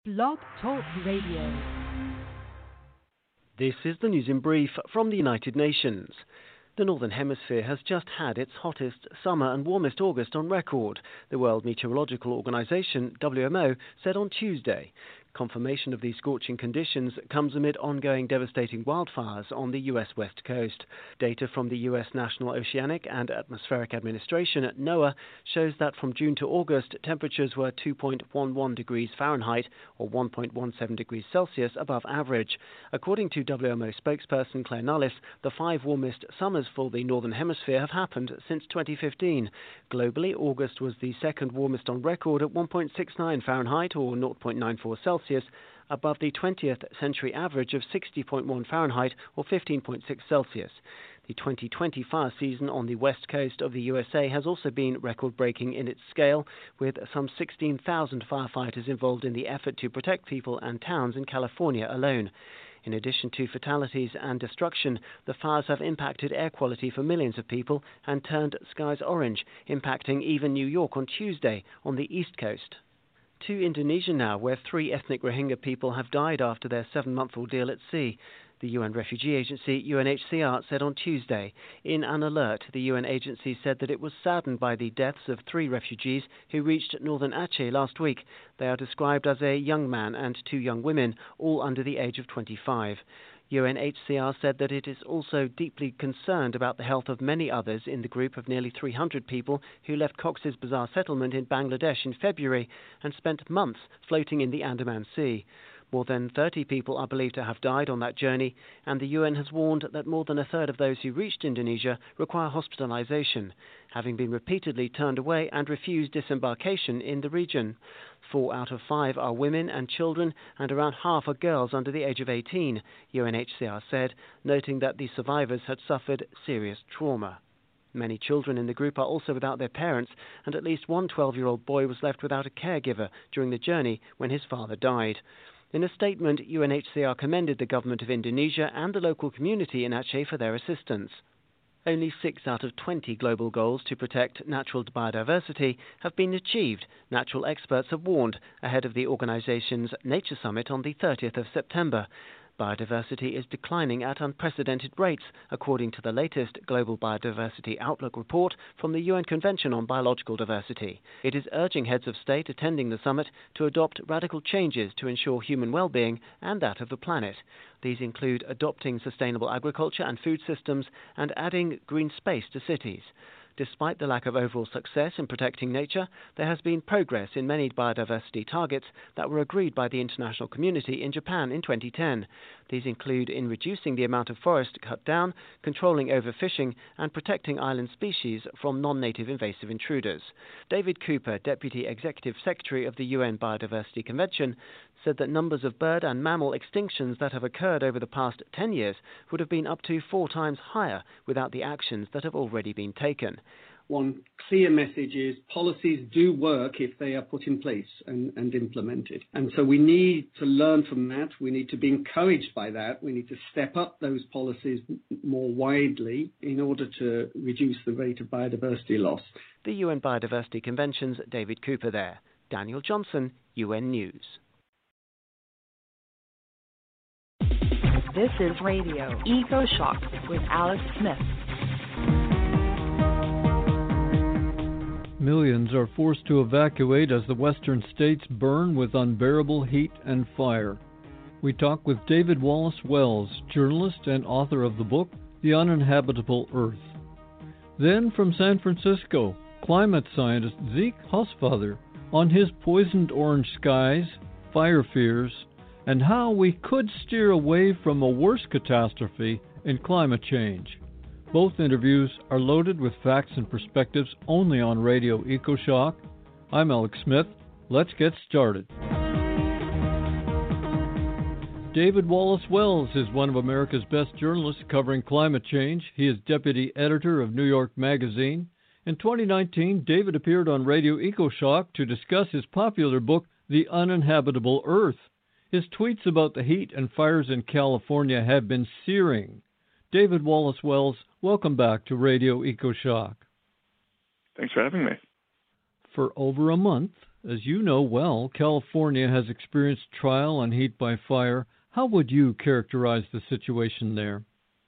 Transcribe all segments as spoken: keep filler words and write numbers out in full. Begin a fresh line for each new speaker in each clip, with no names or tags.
Blog Talk Radio.
This is the news in brief from the United Nations. The Northern Hemisphere has just had its hottest summer and warmest August on record, the World Meteorological Organization, W M O, said on Tuesday. Confirmation of these scorching conditions comes amid ongoing devastating wildfires on the U S West Coast. Data from the U S National Oceanic and Atmospheric Administration, NOAA, shows that from June to August, temperatures were two point one one degrees Fahrenheit or one point one seven degrees Celsius above average. According to W M O spokesperson Claire Nullis, the five warmest summers for the Northern Hemisphere have happened since twenty fifteen. Globally, August was the second warmest on record at one point six nine Fahrenheit or zero point nine four Celsius, above the twentieth century average of sixty point one Fahrenheit or fifteen point six Celsius. The twenty twenty fire season on the west coast of the U S A has also been record-breaking in its scale, with some sixteen thousand firefighters involved in the effort to protect people and towns in California alone. In addition to fatalities and destruction, the fires have impacted air quality for millions of people and turned skies orange, impacting even New York on Tuesday on the east coast. To Indonesia now, where three ethnic Rohingya people have died after their seven-month ordeal at sea. The U N Refugee Agency, U N H C R, said on Tuesday. In an alert, the U N agency said that it was saddened by the deaths of three refugees who reached northern Aceh last week. They are described as a young man and two young women, all under the age of twenty-five. U N H C R said that it is also deeply concerned about the health of many others in the group of nearly three hundred people who left Cox's Bazar settlement in Bangladesh in February and spent months floating in the Andaman Sea. More than thirty people are believed to have died on that journey, and the U N has warned that more than a third of those who reached Indonesia require hospitalization, having been repeatedly turned away and refused disembarkation in the region. Four out of five are women and children, and around half are girls under the age of eighteen, U N H C R said, noting that the survivors had suffered serious trauma. Many children in the group are also without their parents, and at least one twelve-year-old boy was left without a caregiver during the journey when his father died. In a statement, U N H C R commended the government of Indonesia and the local community in Aceh for their assistance. Only six out of twenty global goals to protect natural biodiversity have been achieved, natural experts have warned, ahead of the organization's Nature Summit on the thirtieth of September. Biodiversity is declining at unprecedented rates, according to the latest Global Biodiversity Outlook report from the U N Convention on Biological Diversity. It is urging heads of state attending the summit to adopt radical changes to ensure human well-being and that of the planet. These include adopting sustainable agriculture and food systems and adding green space to cities. Despite the lack of overall success in protecting nature, there has been progress in many biodiversity targets that were agreed by the international community in Japan in twenty ten. These include in reducing the amount of forest cut down, controlling overfishing, and protecting island species from non-native invasive intruders. David Cooper, Deputy Executive Secretary of the U N Biodiversity Convention, said that numbers of bird and mammal extinctions that have occurred over the past ten years would have been up to four times higher without the actions that have already been taken.
One clear message is policies do work if they are put in place and, and implemented. And so we need to learn from that. We need to be encouraged by that. We need to step up those policies more widely in order to reduce the rate of biodiversity loss.
The U N Biodiversity Convention's David Cooper there. Daniel Johnson, U N News.
This is Radio EcoShock with Alex Smith.
Millions are forced to evacuate as the western states burn with unbearable heat and fire. We talk with David Wallace Wells, journalist and author of the book, The Uninhabitable Earth. Then from San Francisco, climate scientist Zeke Hosfather on his poisoned orange skies, fire fears, and how we could steer away from a worse catastrophe in climate change. Both interviews are loaded with facts and perspectives only on Radio EcoShock. I'm Alex Smith. Let's get started. David Wallace Wells is one of America's best journalists covering climate change. He is deputy editor of New York Magazine. In twenty nineteen, David appeared on Radio EcoShock to discuss his popular book, The Uninhabitable Earth. His tweets about the heat and fires in California have been searing. David Wallace Wells, welcome back to Radio EcoShock.
Thanks for having me.
For over a month, As you know well, California has experienced trial on heat by fire. How would you characterize the situation there?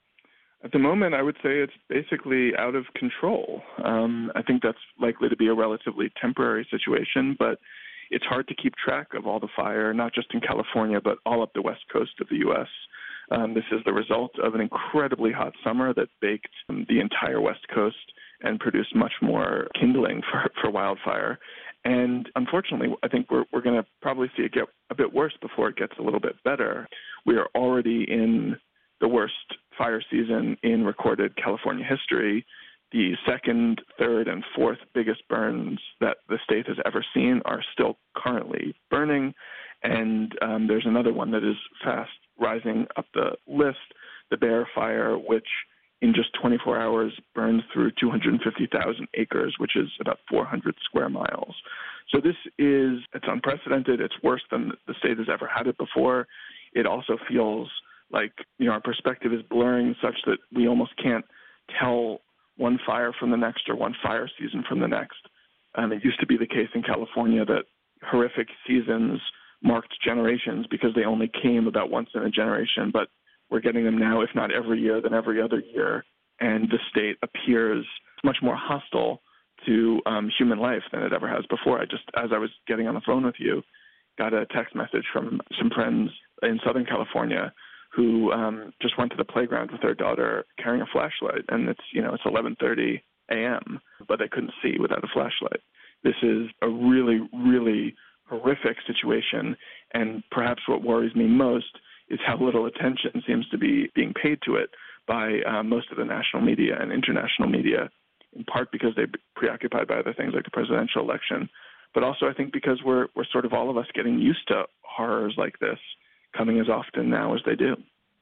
At the moment, I would say it's basically out of control. Um, I think that's likely to be a relatively temporary situation, but it's hard to keep track of all the fire, not just in California, but all up the west coast of the U S. Um, this is the result of an incredibly hot summer that baked um, the entire west coast and produced much more kindling for, for wildfire. And unfortunately, I think we're, we're going to probably see it get a bit worse before it gets a little bit better. We are already in the worst fire season in recorded California history. The second, third, and fourth biggest burns that the state has ever seen are still currently burning. And um, there's another one that is fast rising up the list, the Bear Fire, which in just twenty-four hours burned through two hundred fifty thousand acres, which is about four hundred square miles. So this is, it's unprecedented. It's worse than the state has ever had it before. It also feels like, you know, our perspective is blurring such that we almost can't tell one fire from the next or one fire season from the next. Um, it used to be the case in California that horrific seasons marked generations because they only came about once in a generation, but we're getting them now, if not every year, then every other year. And the state appears much more hostile to um, human life than it ever has before. I just, as I was getting on the phone with you, got a text message from some friends in Southern California who um, just went to the playground with their daughter carrying a flashlight. And it's, you know, it's eleven thirty a.m., but they couldn't see without a flashlight. This is a really, really horrific situation. And perhaps what worries me most is how little attention seems to be being paid to it by uh, most of the national media and international media, in part because they're preoccupied by other things like the presidential election, but also I think because we're we're sort of all of us getting used to horrors like this coming as often now as they do.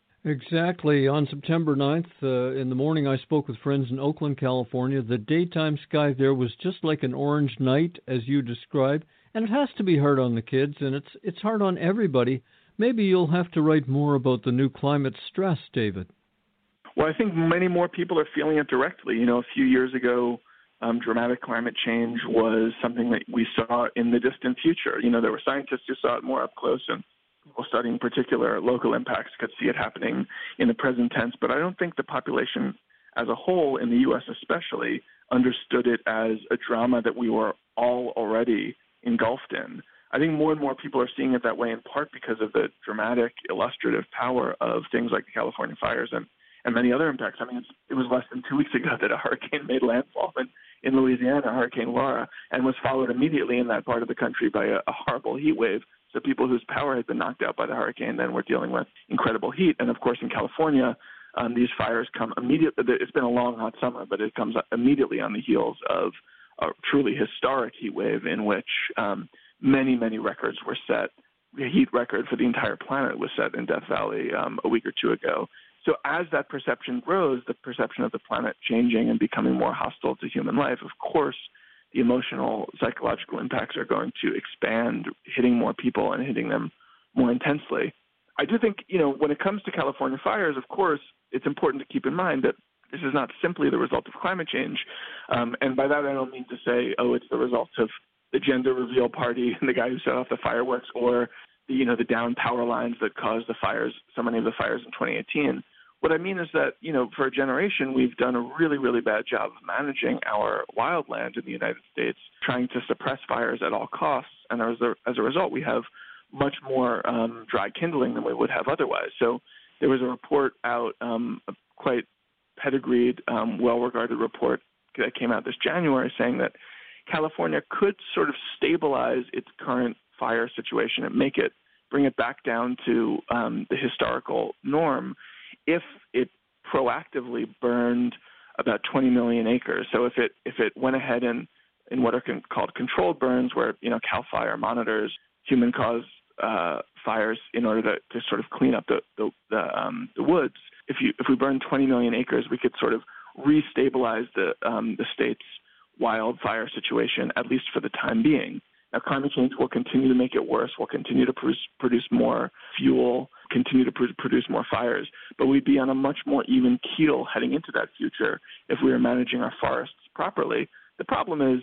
Exactly. On September ninth, uh, in the morning, I spoke with friends in Oakland, California. The daytime sky there was just like an orange night, as you described, and it has to be hard on the kids, and it's it's hard on everybody. Maybe you'll have to write more about the new climate stress, David.
Well, I think many more people are feeling it directly. You know, a few years ago, um, dramatic climate change was something that we saw in the distant future. You know, there were scientists who saw it more up close, and people studying particular local impacts could see it happening in the present tense. But I don't think the population as a whole, in the U S especially, understood it as a drama that we were all already engulfed in. I think more and more people are seeing it that way, in part because of the dramatic, illustrative power of things like the California fires and, and many other impacts. I mean, it's, it was less than two weeks ago that a hurricane made landfall in, in Louisiana, Hurricane Laura, and was followed immediately in that part of the country by a, a horrible heat wave. So people whose power had been knocked out by the hurricane then were dealing with incredible heat. And, of course, in California, um, these fires come immediately. It's been a long, hot summer, but it comes immediately on the heels of a truly historic heat wave in which um, many, many records were set. The heat record for the entire planet was set in Death Valley um, a week or two ago. So as that perception grows, the perception of the planet changing and becoming more hostile to human life, of course, the emotional, psychological impacts are going to expand, hitting more people and hitting them more intensely. I do think, you know, when it comes to California fires, of course, it's important to keep in mind that this is not simply the result of climate change. Um, and by that, I don't mean to say, oh, it's the result of the gender reveal party and the guy who set off the fireworks, or the, you know, the down power lines that caused the fires, so many of the fires in twenty eighteen. What I mean is that, you know, for a generation, we've done a really, really bad job of managing our wildland in the United States, trying to suppress fires at all costs. And as a, as a result, we have much more um, dry kindling than we would have otherwise. So there was a report out, um, a quite pedigreed, um, well-regarded report that came out this January saying that California could sort of stabilize its current fire situation and make it, bring it back down to um, the historical norm if it proactively burned about twenty million acres. So if it if it went ahead and in what are con- called controlled burns, where, you know, CAL FIRE monitors human-caused uh, fires in order to, to sort of clean up the the, the, um, the woods. If you if we burn twenty million acres, we could sort of restabilize the um, the state's wildfire situation, at least for the time being. Now, climate change will continue to make it worse. We'll continue to produce, produce more fuel, continue to pr- produce more fires, but we'd be on a much more even keel heading into that future if we were managing our forests properly. The problem is,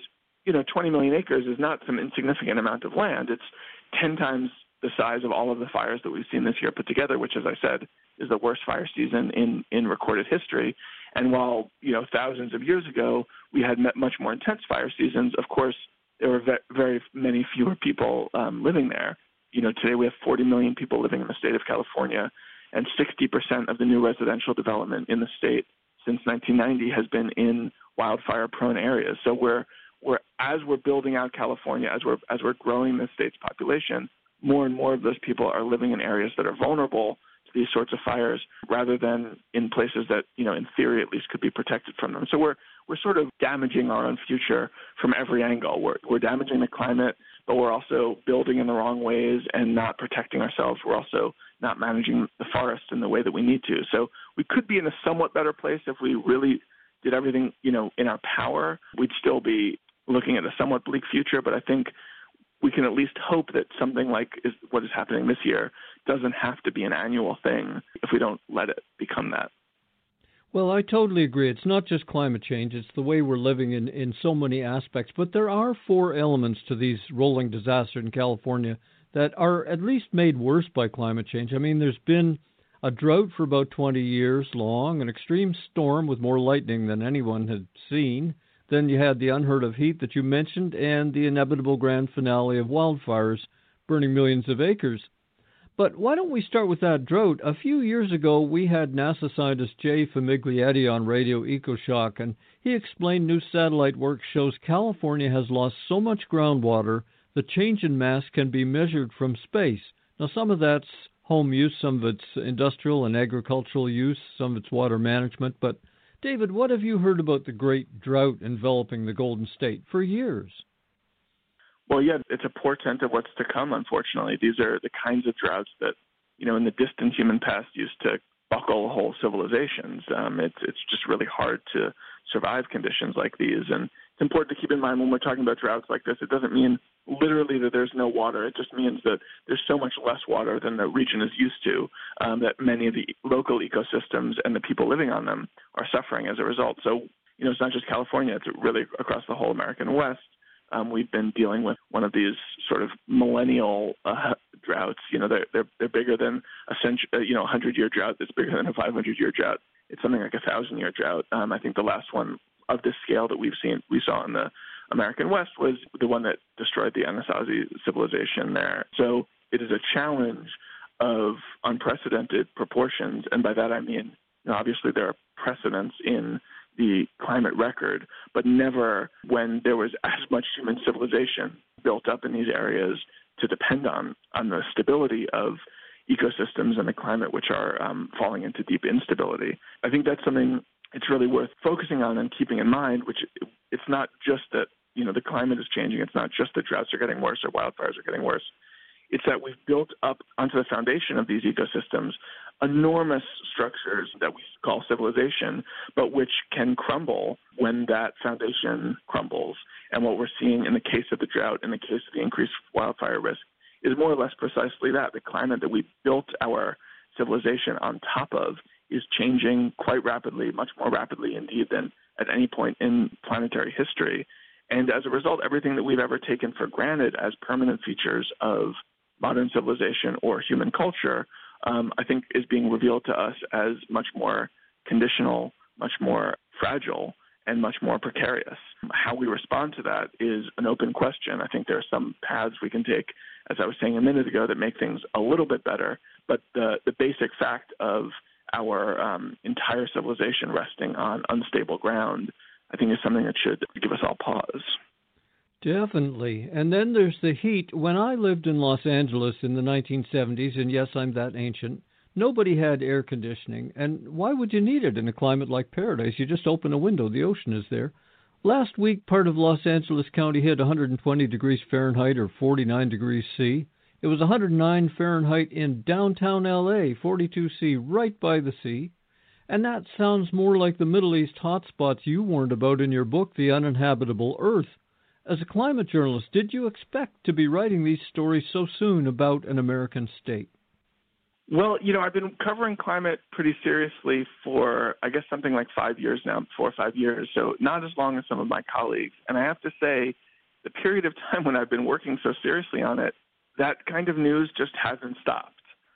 you know, twenty million acres is not some insignificant amount of land. It's ten times the size of all of the fires that we've seen this year put together, which, as I said, is the worst fire season in, in recorded history. And while, you know, thousands of years ago we had much more intense fire seasons, of course, there were ve- very many fewer people um, living there. You know, today we have forty million people living in the state of California, and sixty percent of the new residential development in the state since nineteen ninety has been in wildfire-prone areas. So we're, we're as we're building out California, as we're as we're growing the state's population, more and more of those people are living in areas that are vulnerable to these sorts of fires, rather than in places that, you know, in theory at least could be protected from them. So we're we're sort of damaging our own future from every angle. We're we're damaging the climate, but we're also building in the wrong ways and not protecting ourselves. We're also not managing the forest in the way that we need to. So we could be in a somewhat better place if we really did everything, you know, in our power. We'd still be looking at a somewhat bleak future, but I think we can at least hope that something like is what is happening this year doesn't have to be an annual thing if we don't let it become that.
Well, I totally agree. It's not just climate change. It's the way we're living in, in so many aspects. But there are four elements to these rolling disasters in California that are at least made worse by climate change. I mean, there's been a drought for about twenty years long, an extreme storm with more lightning than anyone had seen. Then you had the unheard of heat that you mentioned, and the inevitable grand finale of wildfires burning millions of acres. But why don't we start with that drought? A few years ago, we had NASA scientist Jay Famiglietti on Radio EcoShock, and he explained new satellite work shows California has lost so much groundwater, the change in mass can be measured from space. Now, some of that's home use, some of it's industrial and agricultural use, some of it's water management, but David, what have you heard about the great drought enveloping the Golden State for years?
Well, yeah, it's a portent of what's to come, unfortunately. These are the kinds of droughts that, you know, in the distant human past used to buckle whole civilizations. Um, it's it's just really hard to survive conditions like these. And it's important to keep in mind when we're talking about droughts like this, it doesn't mean literally that there's no water. It just means that there's so much less water than the region is used to um, that many of the local ecosystems and the people living on them are suffering as a result. So, you know, it's not just California. It's really across the whole American West. Um, we've been dealing with one of these sort of millennial uh, droughts. You know, they're they're, they're bigger than a century, uh, you know, a hundred-year drought. That's bigger than a five hundred-year drought. It's something like a thousand-year drought. Um, I think the last one of this scale that we've seen, we saw in the American West, was the one that destroyed the Anasazi civilization there. So it is a challenge of unprecedented proportions, and by that I mean, you know, obviously there are precedents in the climate record, but never when there was as much human civilization built up in these areas to depend on on the stability of ecosystems and the climate, which are um, falling into deep instability. I think that's something it's really worth focusing on and keeping in mind, which it's not just that, you know, the climate is changing. It's not just that droughts are getting worse or wildfires are getting worse. It's that we've built up onto the foundation of these ecosystems enormous structures that we call civilization, but which can crumble when that foundation crumbles. And what we're seeing in the case of the drought, in the case of the increased wildfire risk, is more or less precisely that. The climate that we built our civilization on top of is changing quite rapidly, much more rapidly indeed than at any point in planetary history. And as a result, everything that we've ever taken for granted as permanent features of modern civilization or human culture, um, I think is being revealed to us as much more conditional, much more fragile, and much more precarious. How we respond to that is an open question. I think there are some paths we can take, as I was saying a minute ago, that make things a little bit better. But the, the basic fact of our um, entire civilization resting on unstable ground, I think is something that should give us all pause.
Definitely. And then there's the heat. When I lived in Los Angeles in the nineteen seventies, and yes, I'm that ancient, nobody had air conditioning. And why would you need it in a climate like paradise? You just open a window, the ocean is there. Last week, part of Los Angeles County hit one hundred twenty degrees Fahrenheit or forty-nine degrees C. It was one hundred nine Fahrenheit in downtown L A, forty-two C, right by the sea. And that sounds more like the Middle East hotspots you warned about in your book, The Uninhabitable Earth. As a climate journalist, did you expect to be writing these stories so soon about an American state?
Well, you know, I've been covering climate pretty seriously for, I guess, something like five years now, four or five years, so not as long as some of my colleagues. And I have to say, the period of time when I've been working so seriously on it, that kind of news just hasn't stopped.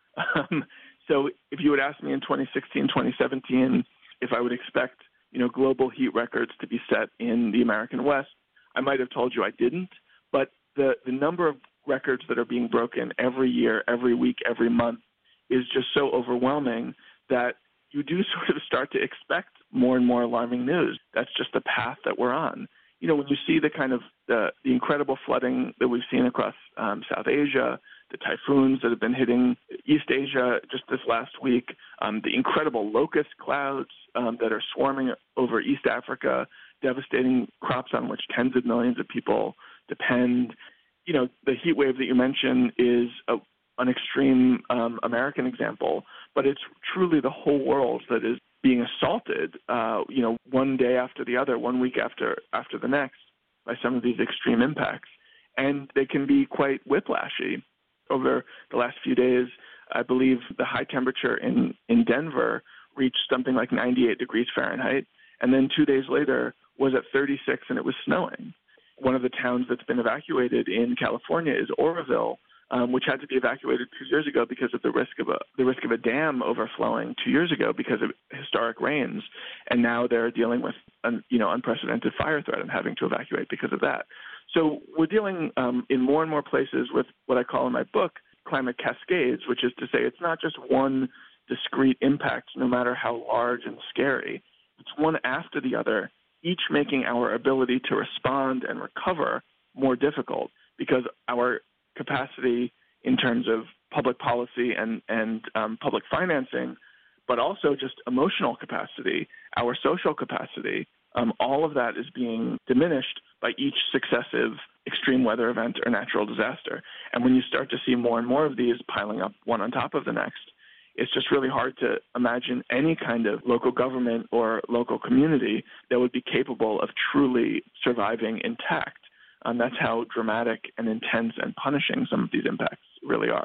Um, so if you would ask me in twenty sixteen, twenty seventeen, if I would expect, you know, global heat records to be set in the American West, I might have told you I didn't. But the, the number of records that are being broken every year, every week, every month is just so overwhelming that you do sort of start to expect more and more alarming news. That's just the path that we're on. You know, when you see the kind of the, the incredible flooding that we've seen across um, South Asia, the typhoons that have been hitting East Asia just this last week, um, the incredible locust clouds um, that are swarming over East Africa, devastating crops on which tens of millions of people depend. You know, the heat wave that you mentioned is a, an extreme um, American example, but it's truly the whole world that is being assaulted, uh, you know, one day after the other, one week after after the next, by some of these extreme impacts. And they can be quite whiplashy. Over the last few days, I believe the high temperature in, in Denver reached something like ninety-eight degrees Fahrenheit, and then two days later was at thirty-six and it was snowing. One of the towns that's been evacuated in California is Oroville, um, which had to be evacuated two years ago because of the risk of a the risk of a dam overflowing two years ago because of historic rains, and now they're dealing with an, you know unprecedented fire threat and having to evacuate because of that. So we're dealing um, in more and more places with what I call in my book climate cascades, which is to say it's not just one discrete impact, no matter how large and scary. It's one after the other, each making our ability to respond and recover more difficult because our capacity in terms of public policy and, and um, public financing, but also just emotional capacity, our social capacity, um, all of that is being diminished by each successive extreme weather event or natural disaster. And when you start to see more and more of these piling up one on top of the next, it's just really hard to imagine any kind of local government or local community that would be capable of truly surviving intact. And that's how dramatic and intense and punishing some of these impacts really are.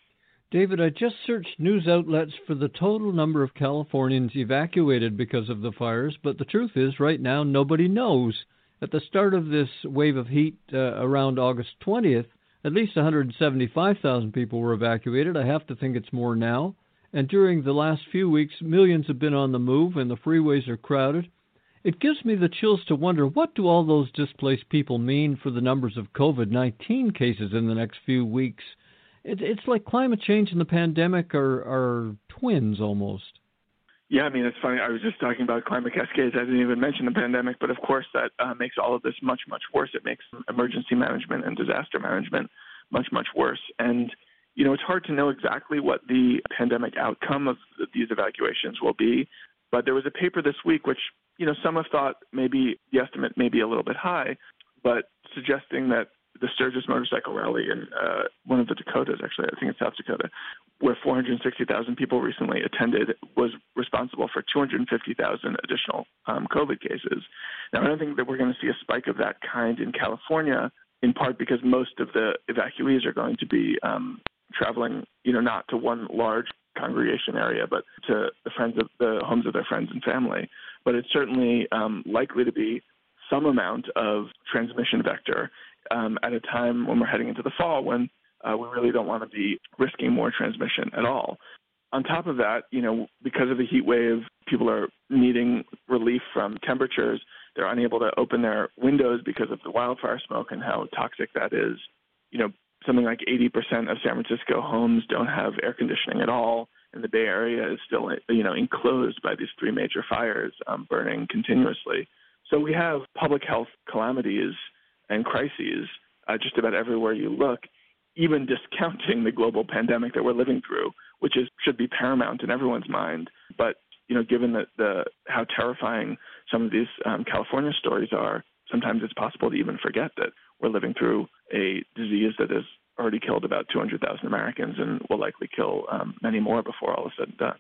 David, I just searched news outlets for the total number of Californians evacuated because of the fires, but the truth is right now nobody knows. At the start of this wave of heat uh, around August twentieth, at least one hundred seventy-five thousand people were evacuated. I have to think it's more now. And during the last few weeks, millions have been on the move and the freeways are crowded. It gives me the chills to wonder, what do all those displaced people mean for the numbers of COVID nineteen cases in the next few weeks? It, it's like climate change and the pandemic are, are twins almost.
Yeah, I mean, it's funny. I was just talking about climate cascades. I didn't even mention the pandemic, but of course that uh, makes all of this much, much worse. It makes emergency management and disaster management much, much worse. And, you know, it's hard to know exactly what the pandemic outcome of these evacuations will be. But there was a paper this week which, you know, some have thought maybe the estimate may be a little bit high, but suggesting that the Sturgis Motorcycle Rally in uh, one of the Dakotas, actually, I think it's South Dakota, where four hundred sixty thousand people recently attended, was responsible for two hundred fifty thousand additional um, COVID cases. Now, I don't think that we're going to see a spike of that kind in California, in part because most of the evacuees are going to be um, traveling, you know, not to one large congregation area, but to the friends of the homes of their friends and family. But it's certainly um, likely to be some amount of transmission vector um, at a time when we're heading into the fall, when uh, we really don't want to be risking more transmission at all. On top of that, you know, because of the heat wave, people are needing relief from temperatures. They're unable to open their windows because of the wildfire smoke and how toxic that is. You know, something like eighty percent of San Francisco homes don't have air conditioning at all, and the Bay Area is still, you know, enclosed by these three major fires um, burning continuously. So we have public health calamities and crises uh, just about everywhere you look, even discounting the global pandemic that we're living through, which is should be paramount in everyone's mind. But, you know, given that the how terrifying some of these um, California stories are, sometimes it's possible to even forget that we're living through a disease that has already killed about two hundred thousand Americans and will likely kill um, many more before all is said and done.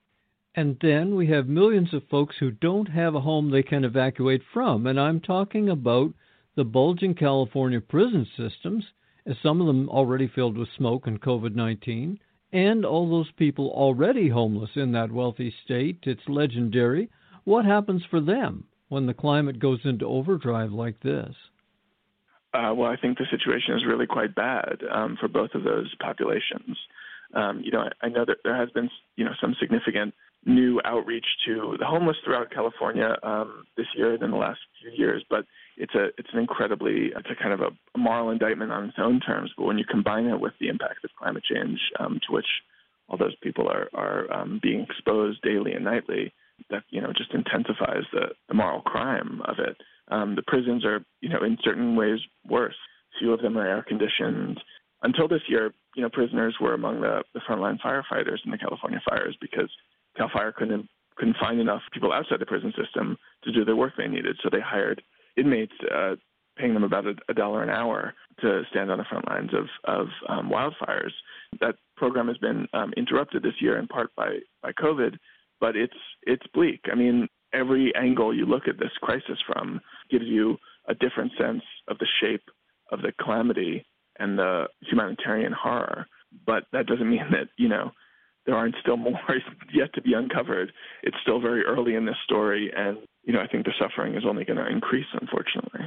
And then we have millions of folks who don't have a home they can evacuate from. And I'm talking about the bulging California prison systems, as some of them already filled with smoke and COVID nineteen, and all those people already homeless in that wealthy state. It's legendary. What happens for them when the climate goes into overdrive like this?
Uh, well, I think the situation is really quite bad um, for both of those populations. Um, you know, I, I know that there has been, you know, some significant new outreach to the homeless throughout California um, this year and in the last few years, but it's a it's an incredibly it's a kind of a, a moral indictment on its own terms. But when you combine it with the impact of climate change, um, to which all those people are are um, being exposed daily and nightly, that you know just intensifies the, the moral crime of it. Um, the prisons are, you know, in certain ways worse. Few of them are air conditioned. Until this year, you know, prisoners were among the, the frontline firefighters in the California fires because Cal Fire couldn't couldn't find enough people outside the prison system to do the work they needed. So they hired inmates, uh, paying them about a, a dollar an hour to stand on the front lines of of um, wildfires. That program has been um, interrupted this year in part by by COVID, but it's it's bleak. I mean, every angle you look at this crisis from gives you a different sense of the shape of the calamity and the humanitarian horror. But that doesn't mean that, you know, there aren't still more yet to be uncovered. It's still very early in this story, and, you know, I think the suffering is only going to increase, unfortunately.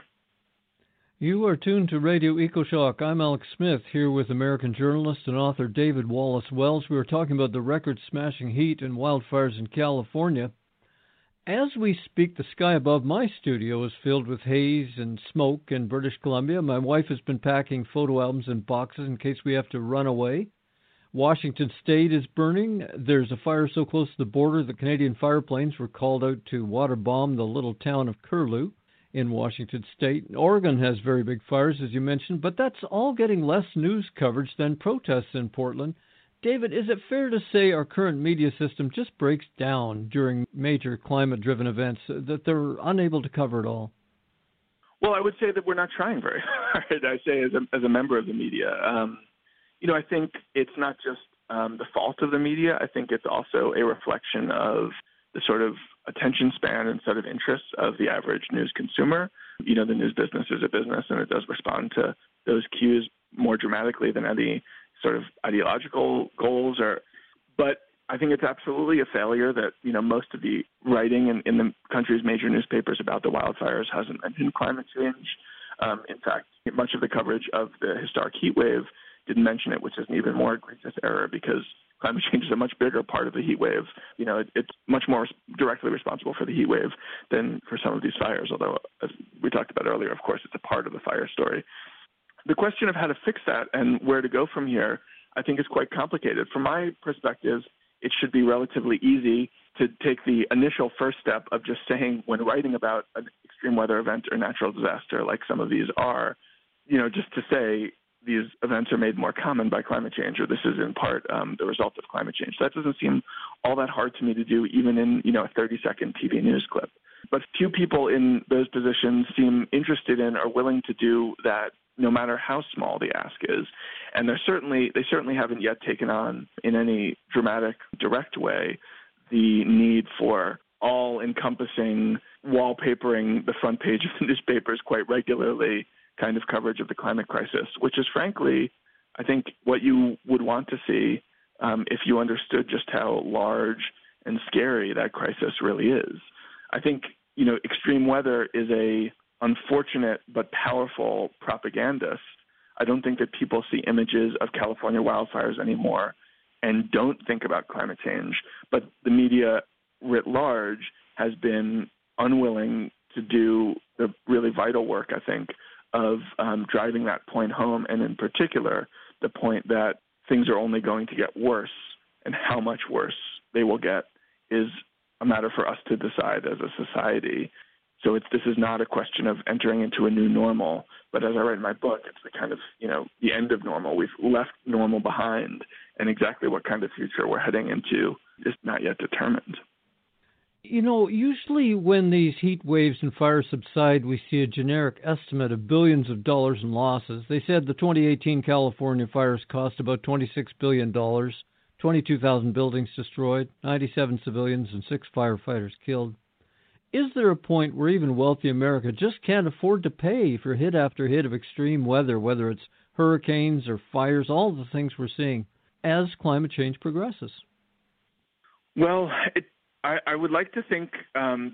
You are tuned to Radio EcoShock. I'm Alex Smith, here with American journalist and author David Wallace Wells. We were talking about the record-smashing heat and wildfires in California. As we speak, the sky above my studio is filled with haze and smoke in British Columbia. My wife has been packing photo albums in boxes in case we have to run away. Washington State is burning. There's a fire so close to the border that Canadian fire planes were called out to water bomb the little town of Curlew in Washington State. Oregon has very big fires, as you mentioned, but that's all getting less news coverage than protests in Portland. David, is it fair to say our current media system just breaks down during major climate-driven events, that they're unable to cover it all?
Well, I would say that we're not trying very hard, I say, as a, as a member of the media. Um, you know, I think it's not just um, the fault of the media. I think it's also a reflection of the sort of attention span and set of interests of the average news consumer. You know, the news business is a business, and it does respond to those cues more dramatically than any sort of ideological goals. Or, but I think it's absolutely a failure that, you know, most of the writing in, in the country's major newspapers about the wildfires hasn't mentioned climate change. Um, in fact, much of the coverage of the historic heat wave didn't mention it, which is an even more egregious error because climate change is a much bigger part of the heat wave. You know, it, it's much more directly responsible for the heat wave than for some of these fires, although, as we talked about earlier, of course, it's a part of the fire story. The question of how to fix that and where to go from here, I think, is quite complicated. From my perspective, it should be relatively easy to take the initial first step of just saying, when writing about an extreme weather event or natural disaster like some of these are, you know, just to say these events are made more common by climate change, or this is in part um, the result of climate change. That doesn't seem all that hard to me to do, even in, you know, a thirty-second T V news clip. But few people in those positions seem interested in or willing to do that, no matter how small the ask is. And they're certainly, they certainly haven't yet taken on, in any dramatic, direct way, the need for all-encompassing, wallpapering the front page of the newspapers quite regularly kind of coverage of the climate crisis, which is, frankly, I think what you would want to see um, if you understood just how large and scary that crisis really is. I think, you know, extreme weather is a unfortunate but powerful propagandist. I don't think that people see images of California wildfires anymore and don't think about climate change, but the media writ large has been unwilling to do the really vital work, I think, of um, driving that point home, and in particular, the point that things are only going to get worse, and how much worse they will get is a matter for us to decide as a society. So it's, this is not a question of entering into a new normal, but as I write in my book, it's the kind of, you know, the end of normal. We've left normal behind, and exactly what kind of future we're heading into is not yet determined.
You know, usually when these heat waves and fires subside, we see a generic estimate of billions of dollars in losses. They said the twenty eighteen California fires cost about twenty-six billion dollars, twenty-two thousand buildings destroyed, ninety-seven civilians, and six firefighters killed. Is there a point where even wealthy America just can't afford to pay for hit after hit of extreme weather, whether it's hurricanes or fires, all the things we're seeing, as climate change progresses?
Well, it I, I would like to think um, that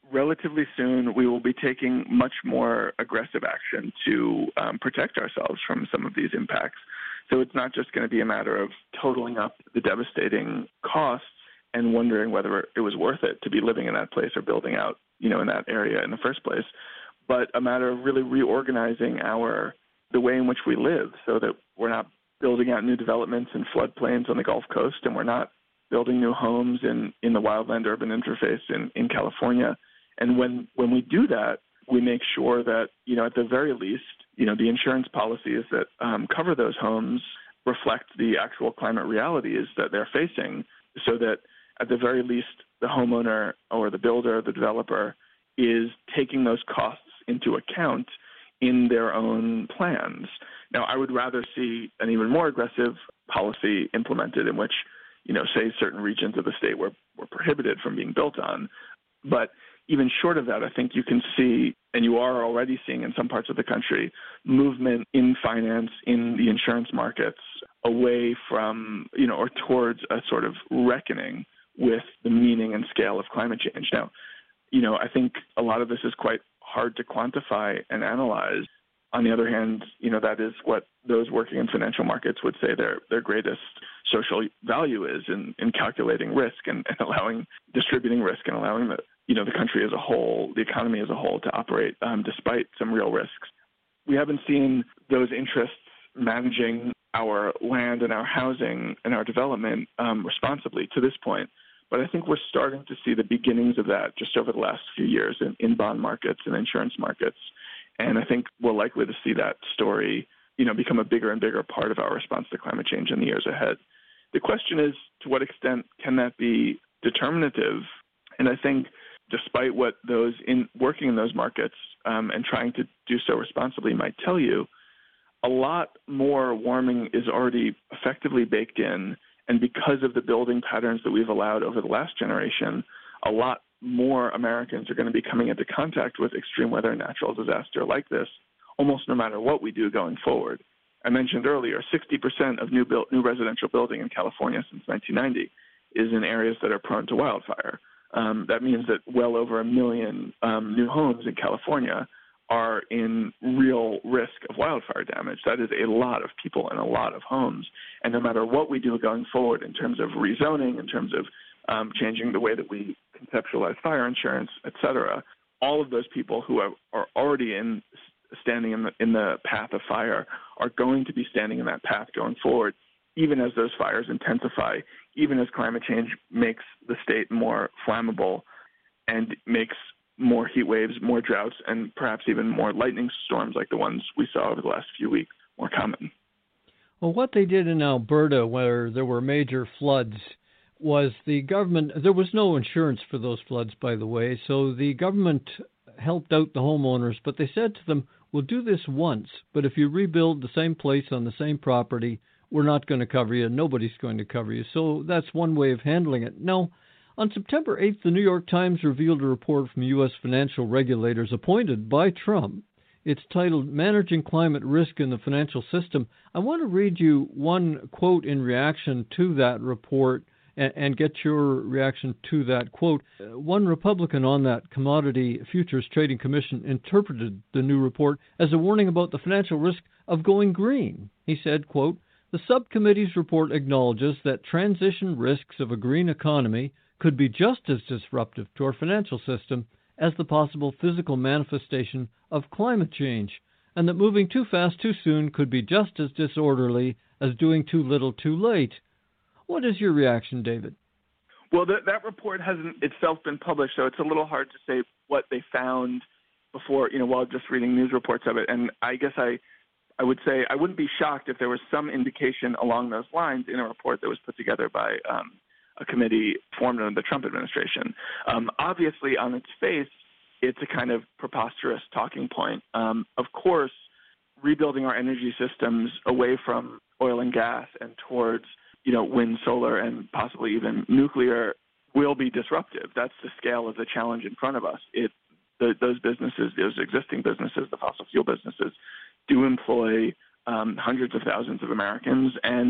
relatively soon we will be taking much more aggressive action to um, protect ourselves from some of these impacts. So it's not just going to be a matter of totaling up the devastating costs and wondering whether it was worth it to be living in that place or building out, you know, in that area in the first place, but a matter of really reorganizing our the way in which we live so that we're not building out new developments in floodplains on the Gulf Coast, and we're not building new homes in, in the wildland-urban interface in, in California. And when, when we do that, we make sure that, you know, at the very least, you know, the insurance policies that um, cover those homes reflect the actual climate realities that they're facing, so that at the very least, the homeowner or the builder, the developer, is taking those costs into account in their own plans. Now, I would rather see an even more aggressive policy implemented in which, you know, say certain regions of the state were, were prohibited from being built on. But even short of that, I think you can see, and you are already seeing in some parts of the country, movement in finance, in the insurance markets, away from, you know, or towards a sort of reckoning with the meaning and scale of climate change. Now, you know, I think a lot of this is quite hard to quantify and analyze. On the other hand, you know, that is what those working in financial markets would say their their greatest social value is in, in calculating risk and, and allowing, distributing risk and allowing the, you know, the country as a whole, the economy as a whole to operate um, despite some real risks. We haven't seen those interests managing our land and our housing and our development um, responsibly to this point. But I think we're starting to see the beginnings of that just over the last few years in, in bond markets and insurance markets. And I think we're likely to see that story, you know, become a bigger and bigger part of our response to climate change in the years ahead. The question is, to what extent can that be determinative? And I think despite what those in working in those markets um, and trying to do so responsibly might tell you, a lot more warming is already effectively baked in. And because of the building patterns that we've allowed over the last generation, a lot more Americans are going to be coming into contact with extreme weather and natural disaster like this, almost no matter what we do going forward. I mentioned earlier, sixty percent of new build, new residential building in California since nineteen ninety is in areas that are prone to wildfire. Um, that means that well over a million um, new homes in California are in real risk of wildfire damage. That is a lot of people and a lot of homes. And no matter what we do going forward in terms of rezoning, in terms of um, changing the way that we conceptualize fire insurance, et cetera, all of those people who are, are already in standing in the, in the path of fire are going to be standing in that path going forward, even as those fires intensify, even as climate change makes the state more flammable and makes more heat waves, more droughts, and perhaps even more lightning storms like the ones we saw over the last few weeks more common.
Well, what they did in Alberta, where there were major floods, was the government, there was no insurance for those floods, by the way, so the government helped out the homeowners, but they said to them, we'll do this once, but if you rebuild the same place on the same property, we're not going to cover you, nobody's going to cover you. So that's one way of handling it. Now, on September eighth, the New York Times revealed a report from U S financial regulators appointed by Trump. It's titled, Managing Climate Risk in the Financial System. I want to read you one quote in reaction to that report and, and get your reaction to that quote. Uh, one Republican on that Commodity Futures Trading Commission interpreted the new report as a warning about the financial risk of going green. He said, quote, the subcommittee's report acknowledges that transition risks of a green economy could be just as disruptive to our financial system as the possible physical manifestation of climate change, and that moving too fast too soon could be just as disorderly as doing too little too late. What is your reaction, David?
Well, that, that report hasn't itself been published, so it's a little hard to say what they found before, you know, while just reading news reports of it. And I guess I, I would say I wouldn't be shocked if there was some indication along those lines in a report that was put together by um, a committee formed under the Trump administration. Um, obviously, on its face, it's a kind of preposterous talking point. Um, of course, rebuilding our energy systems away from oil and gas and towards, you know, wind, solar, and possibly even nuclear will be disruptive. That's the scale of the challenge in front of us. It, the, those businesses, those existing businesses, the fossil fuel businesses, do employ um, hundreds of thousands of Americans, and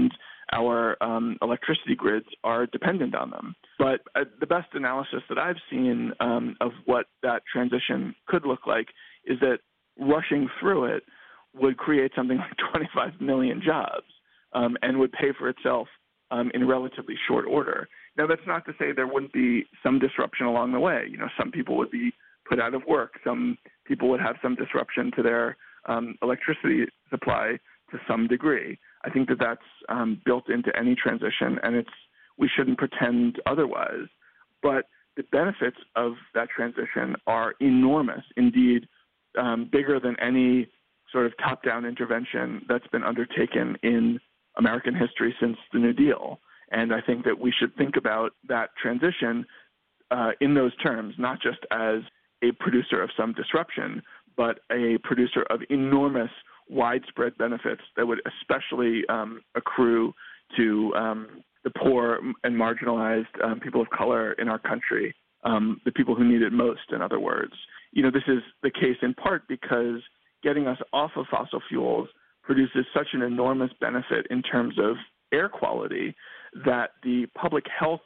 our um, electricity grids are dependent on them. But uh, the best analysis that I've seen um, of what that transition could look like is that rushing through it would create something like twenty-five million jobs um, and would pay for itself um, in relatively short order. Now, that's not to say there wouldn't be some disruption along the way. You know, some people would be put out of work. Some people would have some disruption to their um, electricity supply to some degree. I think that that's um, built into any transition, and it's we shouldn't pretend otherwise. But the benefits of that transition are enormous, indeed, um, bigger than any sort of top-down intervention that's been undertaken in American history since the New Deal. And I think that we should think about that transition uh, in those terms, not just as a producer of some disruption, but a producer of enormous widespread benefits that would especially um, accrue to um, the poor and marginalized um, people of color in our country, um, the people who need it most, in other words. You know, this is the case in part because getting us off of fossil fuels produces such an enormous benefit in terms of air quality that the public health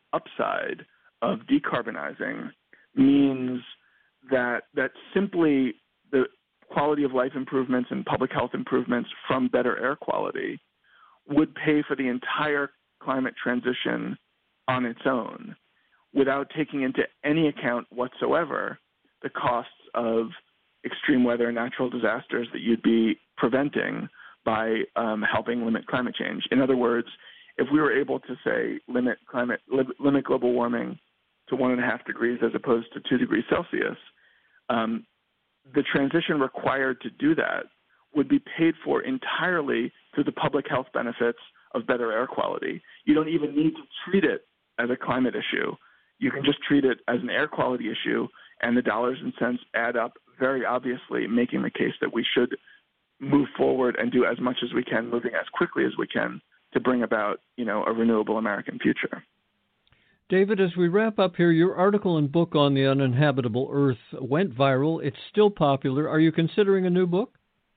upside of decarbonizing means that that simply the quality of life improvements and public health improvements from better air quality would pay for the entire climate transition on its own without taking into any account whatsoever the costs of extreme weather and natural disasters that you'd be preventing by um, helping limit climate change. In other words, if we were able to say limit climate, li- limit global warming to one and a half degrees as opposed to two degrees Celsius, um, the transition required to do that would be paid for entirely through the public health benefits of better air quality. You don't even need to treat it as a climate issue. You can just treat it as an air quality issue, and the dollars and cents add up very obviously, making the case that we should move forward and do as much as we can, moving as quickly as we can to bring about, you know, a renewable American future.
David, as we wrap up here, your article and book on the uninhabitable Earth went viral. It's still popular. Are you considering a new book?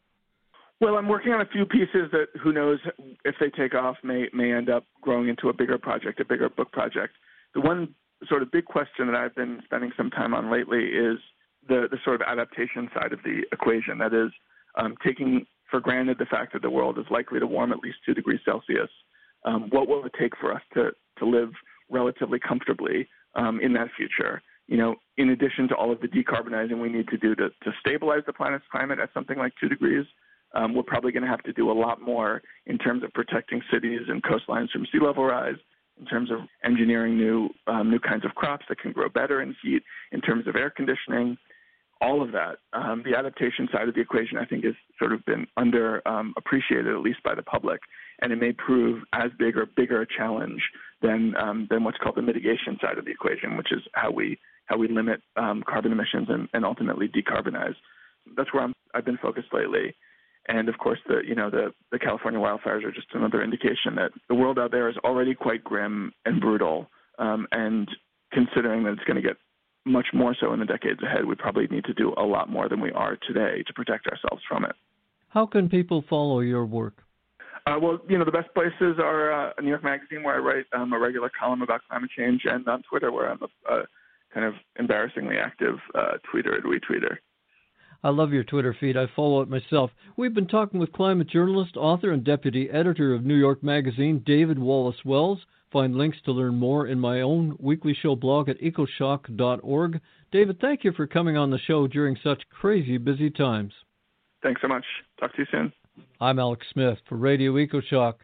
Well, I'm working on a few pieces that, who knows, if they take off, may may end up growing into a bigger project, a bigger book project. The one sort of big question that I've been spending some time on lately is the, the sort of adaptation side of the equation. That is, um, taking for granted the fact that the world is likely to warm at least two degrees Celsius. Um, what will it take for us to, to live relatively comfortably um, in that future? You know, in addition to all of the decarbonizing we need to do to, to stabilize the planet's climate at something like two degrees, um, we're probably going to have to do a lot more in terms of protecting cities and coastlines from sea level rise, in terms of engineering new um, new kinds of crops that can grow better in heat, in terms of air conditioning, all of that. Um, the adaptation side of the equation, I think, has sort of been under um, appreciated, at least by the public, and it may prove as big or bigger a challenge than um, than what's called the mitigation side of the equation, which is how we how we limit um, carbon emissions and, and ultimately decarbonize. That's where I'm, I've been focused lately. And of course, the you know the, the California wildfires are just another indication that the world out there is already quite grim and brutal. Um, and considering that it's going to get much more so in the decades ahead, we probably need to do a lot more than we are today to protect ourselves from it.
How can people follow your work?
Uh, well, you know, the best places are uh, New York Magazine, where I write um, a regular column about climate change, and on Twitter, where I'm a, a kind of embarrassingly active uh, tweeter and retweeter.
I love your Twitter feed. I follow it myself. We've been talking with climate journalist, author, and deputy editor of New York Magazine, David Wallace Wells. Find links to learn more in my own weekly show blog at ecoshock dot org. David, thank you for coming on the show during such crazy busy times.
Thanks so much. Talk to you soon.
I'm Alex Smith for Radio EcoShock.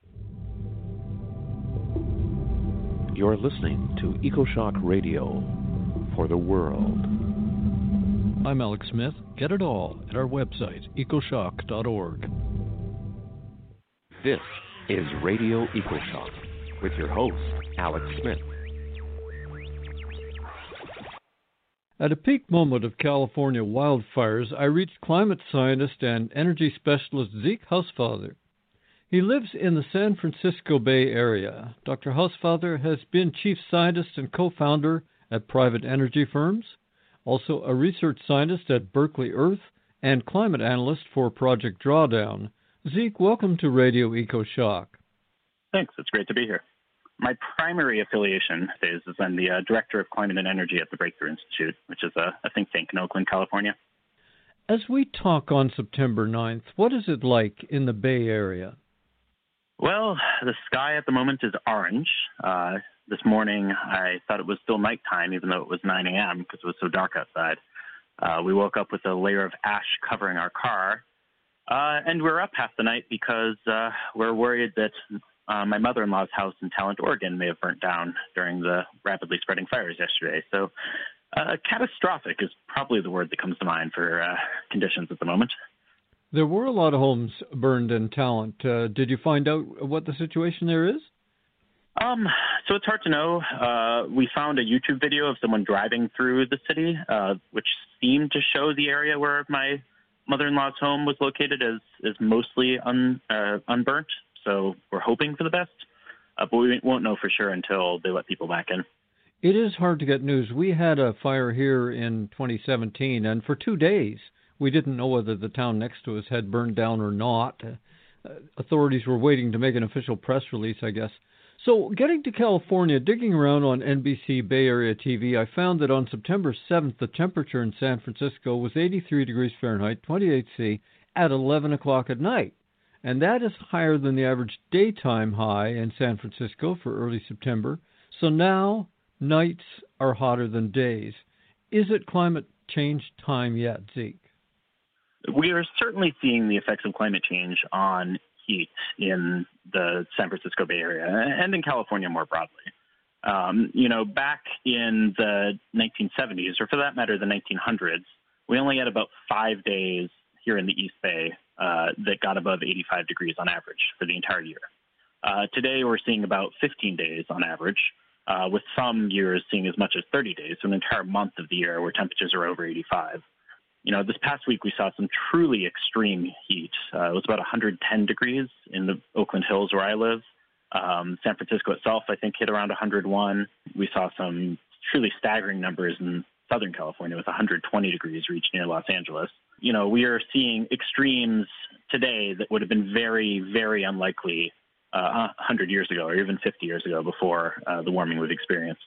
You're listening to EcoShock Radio for the world.
I'm Alex Smith. Get it all at our website, ecoshock dot org.
This is Radio EcoShock with your host, Alex Smith.
At a peak moment of California wildfires, I reached climate scientist and energy specialist Zeke Hausfather. He lives in the San Francisco Bay Area. Doctor Hausfather has been chief scientist and co-founder at private energy firms, also a research scientist at Berkeley Earth, and climate analyst for Project Drawdown. Zeke, welcome to Radio EcoShock.
Thanks. It's great to be here. My primary affiliation is, is I'm the uh, Director of Climate and Energy at the Breakthrough Institute, which is a, a think tank in Oakland, California.
As we talk on September ninth, what is it like in the Bay Area?
Well, the sky at the moment is orange. Uh, this morning, I thought it was still nighttime, even though it was nine a.m. because it was so dark outside. Uh, we woke up with a layer of ash covering our car, uh, and we were up half the night because uh, we're worried that uh, my mother-in-law's house in Talent, Oregon may have burnt down during the rapidly spreading fires yesterday. So uh, catastrophic is probably the word that comes to mind for uh, conditions at the moment.
There were a lot of homes burned in Talent. Uh, did you find out what the situation there is?
Um, so it's hard to know. Uh, we found a YouTube video of someone driving through the city, uh, which seemed to show the area where my mother-in-law's home was located as, as mostly un, uh, unburnt. So we're hoping for the best, uh, but we won't know for sure until they let people back in.
It is hard to get news. We had a fire here in twenty seventeen, and for two days we didn't know whether the town next to us had burned down or not. Uh, authorities were waiting to make an official press release, I guess. So getting to California, digging around on N B C Bay Area T V, I found that on September seventh, the temperature in San Francisco was eighty-three degrees Fahrenheit, twenty-eight C, at eleven o'clock at night. And that is higher than the average daytime high in San Francisco for early September. So now nights are hotter than days. Is it climate change time yet, Zeke?
We are certainly seeing the effects of climate change on heat in the San Francisco Bay Area and in California more broadly. Um, you know, back in the nineteen seventies, or for that matter, the nineteen hundreds, we only had about five days here in the East Bay uh, that got above eighty-five degrees on average for the entire year. Uh, today, we're seeing about fifteen days on average, uh, with some years seeing as much as thirty days, so an entire month of the year where temperatures are over eighty-five. You know, this past week we saw some truly extreme heat. Uh, it was about one hundred ten degrees in the Oakland Hills where I live. Um, San Francisco itself, I think, hit around one hundred one. We saw some truly staggering numbers in Southern California with one hundred twenty degrees reached near Los Angeles. You know, we are seeing extremes today that would have been very, very unlikely uh, one hundred years ago or even fifty years ago before uh, the warming we've experienced.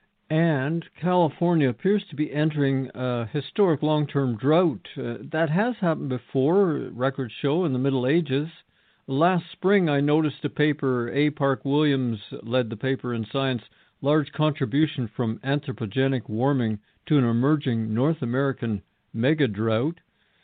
And California appears to be entering a historic long-term drought. Uh, that has happened before, records show, in the Middle Ages. Last spring, I noticed a paper, A. Park Williams led the paper in Science, Large Contribution from Anthropogenic Warming to an Emerging North American Mega-Drought.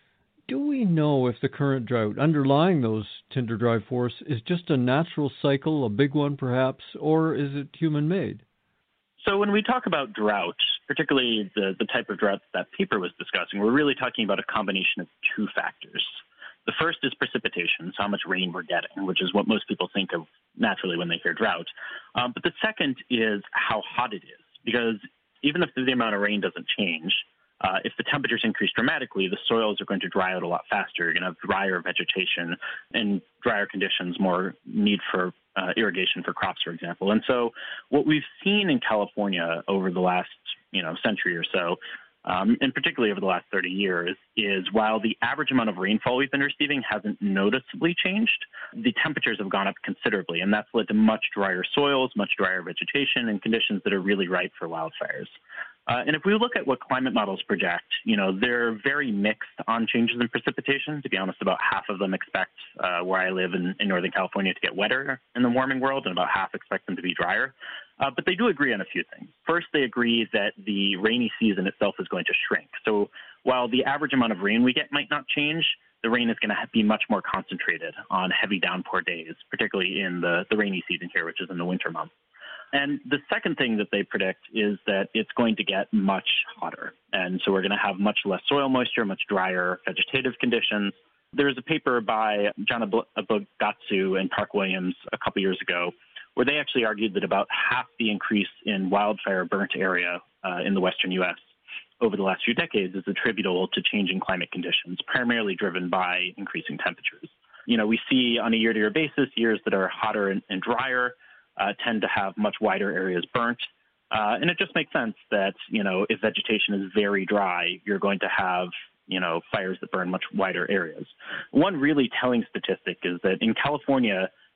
Do we know if the current drought underlying those tinder-dry forests is just a natural cycle, a big one perhaps, or is it human-made?
So when we talk about drought, particularly the, the type of drought that paper was discussing, we're really talking about a combination of two factors. The first is precipitation, so how much rain we're getting, which is what most people think of naturally when they hear drought. Um, but the second is how hot it is, because even if the amount of rain doesn't change, uh, if the temperatures increase dramatically, the soils are going to dry out a lot faster. You're going to have drier vegetation and drier conditions, more need for uh, irrigation for crops, for example. And so what we've seen in California over the last, you know, century or so, um, and particularly over the last thirty years, is while the average amount of rainfall we've been receiving hasn't noticeably changed, the temperatures have gone up considerably, and that's led to much drier soils, much drier vegetation, and conditions that are really ripe for wildfires. Uh, and if we look at what climate models project, you know, they're very mixed on changes in precipitation. To be honest, about half of them expect uh, where I live in, in Northern California to get wetter in the warming world, and about half expect them to be drier. Uh, but they do agree on a few things. First, they agree that the rainy season itself is going to shrink. So while the average amount of rain we get might not change, the rain is going to be much more concentrated on heavy downpour days, particularly in the, the rainy season here, which is in the winter months. And the second thing that they predict is that it's going to get much hotter. And so we're going to have much less soil moisture, much drier vegetative conditions. There was a paper by John Abogatsu and Park Williams a couple years ago where they actually argued that about half the increase in wildfire burnt area uh, in the western U S over the last few decades is attributable to changing climate conditions, primarily driven by increasing temperatures. You know, we see on a year-to-year basis, years that are hotter and, and drier Uh, tend to have much wider areas burnt. Uh, and it just makes sense that, you know, if vegetation is very dry, you're going to have, you know, fires that burn much wider areas. One really telling statistic is that in California,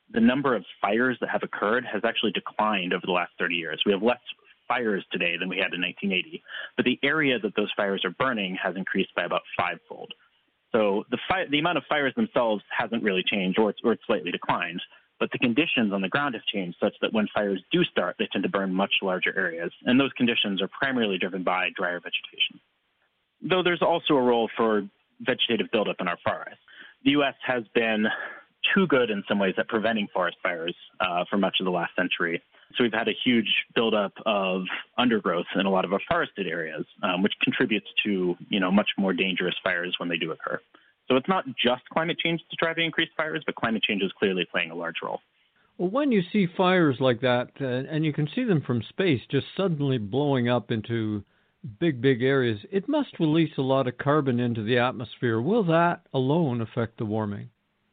the number of fires that have occurred has actually declined over the last thirty years. We have less fires today than we had in nineteen eighty, but the area that those fires are burning has increased by about fivefold. So the fi- the amount of fires themselves hasn't really changed, or it's, or it's slightly declined, but the conditions on the ground have changed such that when fires do start, they tend to burn much larger areas, and those conditions are primarily driven by drier vegetation. Though there's also a role for vegetative buildup in our forests. The U S has been too good in some ways at preventing forest fires uh, for much of the last century. So we've had a huge buildup of undergrowth in a lot of our forested areas, um, which contributes to, you know, much more dangerous fires when they do occur. So it's not just climate change that's driving increased fires, but climate change is clearly playing a large role.
Well, when you see fires like that, uh, and you can see them from space just suddenly blowing up into big, big areas, it must release a lot of carbon into the atmosphere. Will that alone affect the warming?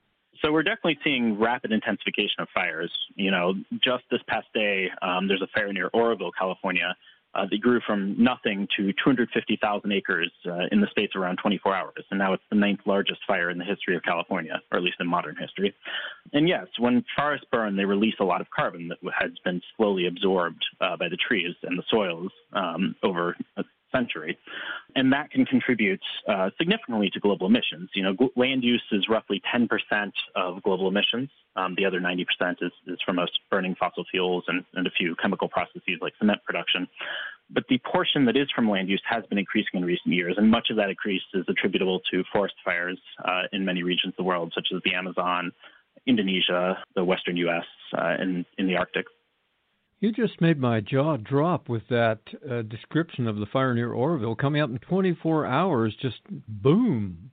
So we're definitely seeing rapid intensification of fires. You know, just this past day, um, there's a fire near Oroville, California, uh, that grew from nothing to two hundred fifty thousand acres uh, in the space of around twenty-four hours. And now it's the ninth largest fire in the history of California, or at least in modern history. And yes, when forests burn, they release a lot of carbon that has been slowly absorbed uh, by the trees and the soils um, over a century. And that can contribute uh, significantly to global emissions. You know, g- land use is roughly ten percent of global emissions. Um, the other ninety percent is, is from us burning fossil fuels and, and a few chemical processes like cement production. But the portion that is from land use has been increasing in recent years, and much of that increase is attributable to forest fires uh, in many regions of the world, such as the Amazon, Indonesia, the western U S, uh, and in the Arctic.
You just made my jaw drop with that uh, description of the fire near Oroville coming up in twenty-four hours, just boom.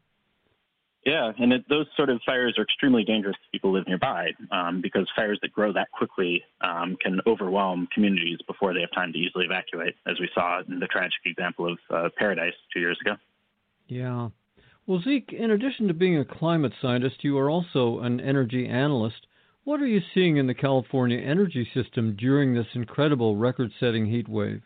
Yeah, and it, those sort of fires are extremely dangerous to people who live nearby um, because fires that grow that quickly um, can overwhelm communities before they have time to easily evacuate, as we saw in the tragic example of uh, Paradise two years ago.
Yeah. Well, Zeke, in addition to being a climate scientist, you are also an energy analyst. What are you seeing in the California energy system during this incredible record-setting heat wave?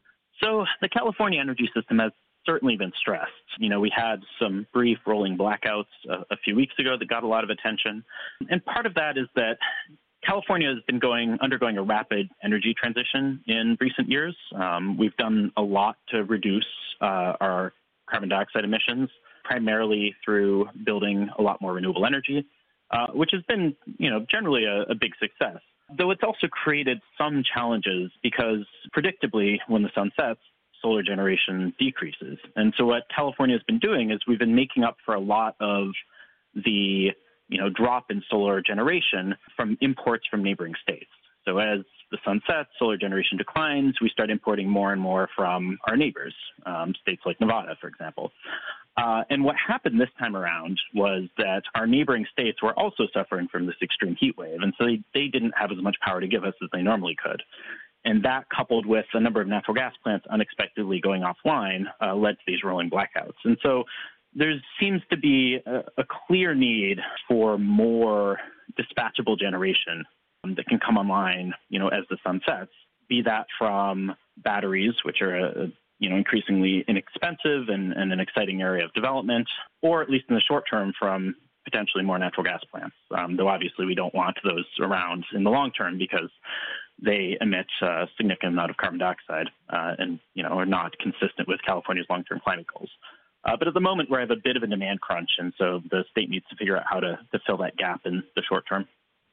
So the California energy system has certainly been stressed. You know, we had some brief rolling blackouts a, a few weeks ago that got a lot of attention. And part of that is that California has been going undergoing a rapid energy transition in recent years. Um, we've done a lot to reduce uh, our carbon dioxide emissions, primarily through building a lot more renewable energy, uh, which has been, you know, generally a, a big success. Though it's also created some challenges because, predictably, when the sun sets, solar generation decreases. And so what California has been doing is we've been making up for a lot of the, you know, drop in solar generation from imports from neighboring states. So as the sun sets, solar generation declines, we start importing more and more from our neighbors, um, states like Nevada, for example. Uh, and what happened this time around was that our neighboring states were also suffering from this extreme heat wave, and so they, they didn't have as much power to give us as they normally could. And that, coupled with a number of natural gas plants unexpectedly going offline, uh, led to these rolling blackouts. And so there seems to be a, a clear need for more dispatchable generation um, that can come online, you know, as the sun sets, be that from batteries, which are a, you know, increasingly inexpensive and, and an exciting area of development, or at least in the short term from potentially more natural gas plants, um, though obviously we don't want those around in the long term because they emit a significant amount of carbon dioxide uh, and, you know, are not consistent with California's long-term climate goals. Uh, but at the moment, we have a bit of a demand crunch, and so the state needs to figure out how to, to fill that gap in the short term.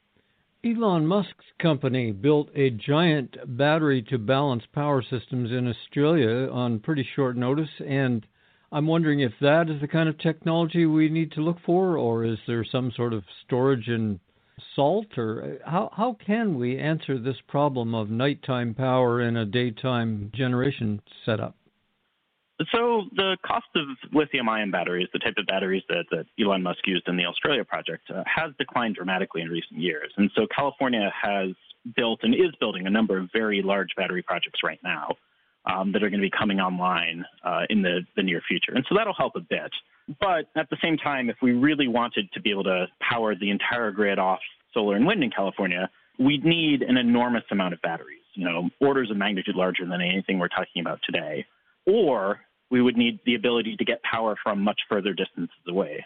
Elon Musk's company built a giant battery to balance power systems in Australia on pretty short notice, and I'm wondering if that is the kind of technology we need to look for, or is there some sort of storage and salt, or how how can we answer this problem of nighttime power in a daytime generation setup?
So the cost of lithium-ion batteries, the type of batteries that, that Elon Musk used in the Australia project, uh, has declined dramatically in recent years. And so California has built and is building a number of very large battery projects right now um, that are going to be coming online uh, in the, the near future. And so that'll help a bit. But at the same time, if we really wanted to be able to power the entire grid off solar and wind in California, we'd need an enormous amount of batteries, you know, orders of magnitude larger than anything we're talking about today. Or we would need the ability to get power from much further distances away.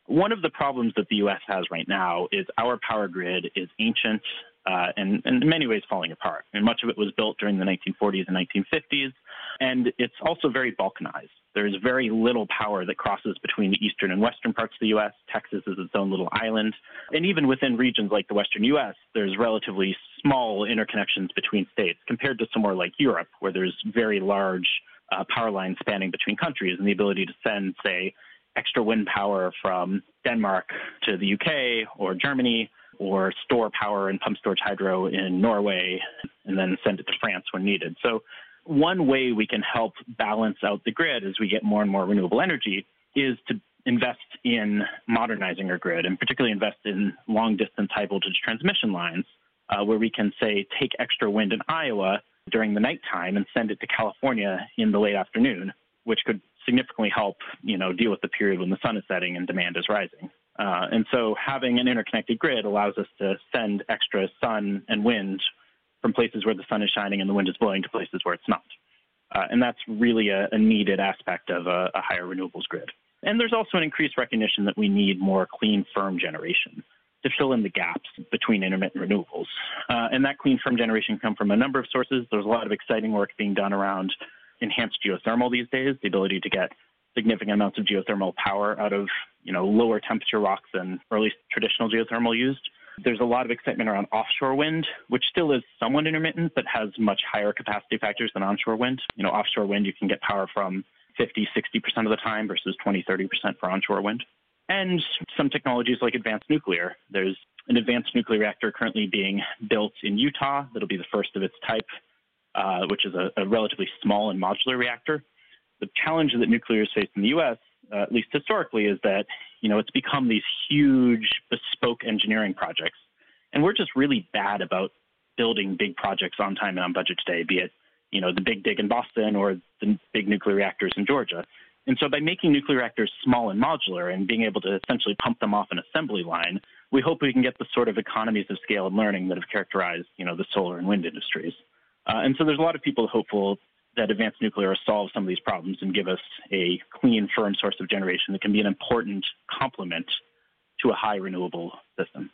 One of the problems that the U S has right now is our power grid is ancient uh, and, and in many ways falling apart. And much of it was built during the nineteen forties and nineteen fifties, and it's also very balkanized. There's very little power that crosses between the eastern and western parts of the U S. Texas is its own little island. And even within regions like the western U S, there's relatively small interconnections between states compared to somewhere like Europe, where there's very large uh, power lines spanning between countries and the ability to send, say, extra wind power from Denmark to the U K or Germany, or store power and pump storage hydro in Norway and then send it to France when needed. So one way we can help balance out the grid as we get more and more renewable energy is to invest in modernizing our grid, and particularly invest in long-distance high-voltage transmission lines uh, where we can, say, take extra wind in Iowa during the nighttime and send it to California in the late afternoon, which could significantly help, you know, deal with the period when the sun is setting and demand is rising. Uh, and so having an interconnected grid allows us to send extra sun and wind from places where the sun is shining and the wind is blowing to places where it's not. Uh, and that's really a, a needed aspect of a, a higher renewables grid. And there's also an increased recognition that we need more clean, firm generation to fill in the gaps between intermittent renewables. Uh, and that clean, firm generation can come from a number of sources. There's a lot of exciting work being done around enhanced geothermal these days, the ability to get significant amounts of geothermal power out of, you know, lower temperature rocks than, or at least traditional geothermal used. There's a lot of excitement around offshore wind, which still is somewhat intermittent, but has much higher capacity factors than onshore wind. You know, offshore wind, you can get power from fifty, sixty percent of the time versus twenty, thirty percent for onshore wind. And some technologies like advanced nuclear. There's an advanced nuclear reactor currently being built in Utah that'll be the first of its type, uh, which is a, a relatively small and modular reactor. The challenge that nuclear has faced in the U S, uh, at least historically, is that, you know, it's become these huge bespoke engineering projects. And we're just really bad about building big projects on time and on budget today, be it, you know, the big dig in Boston or the big nuclear reactors in Georgia. And so by making nuclear reactors small and modular and being able to essentially pump them off an assembly line, we hope we can get the sort of economies of scale and learning that have characterized, you know, the solar and wind industries. Uh, and so there's a lot of people hopeful that advanced nuclear will solve some of these problems and give us a clean, firm source of generation that can be an important complement to a high renewable system.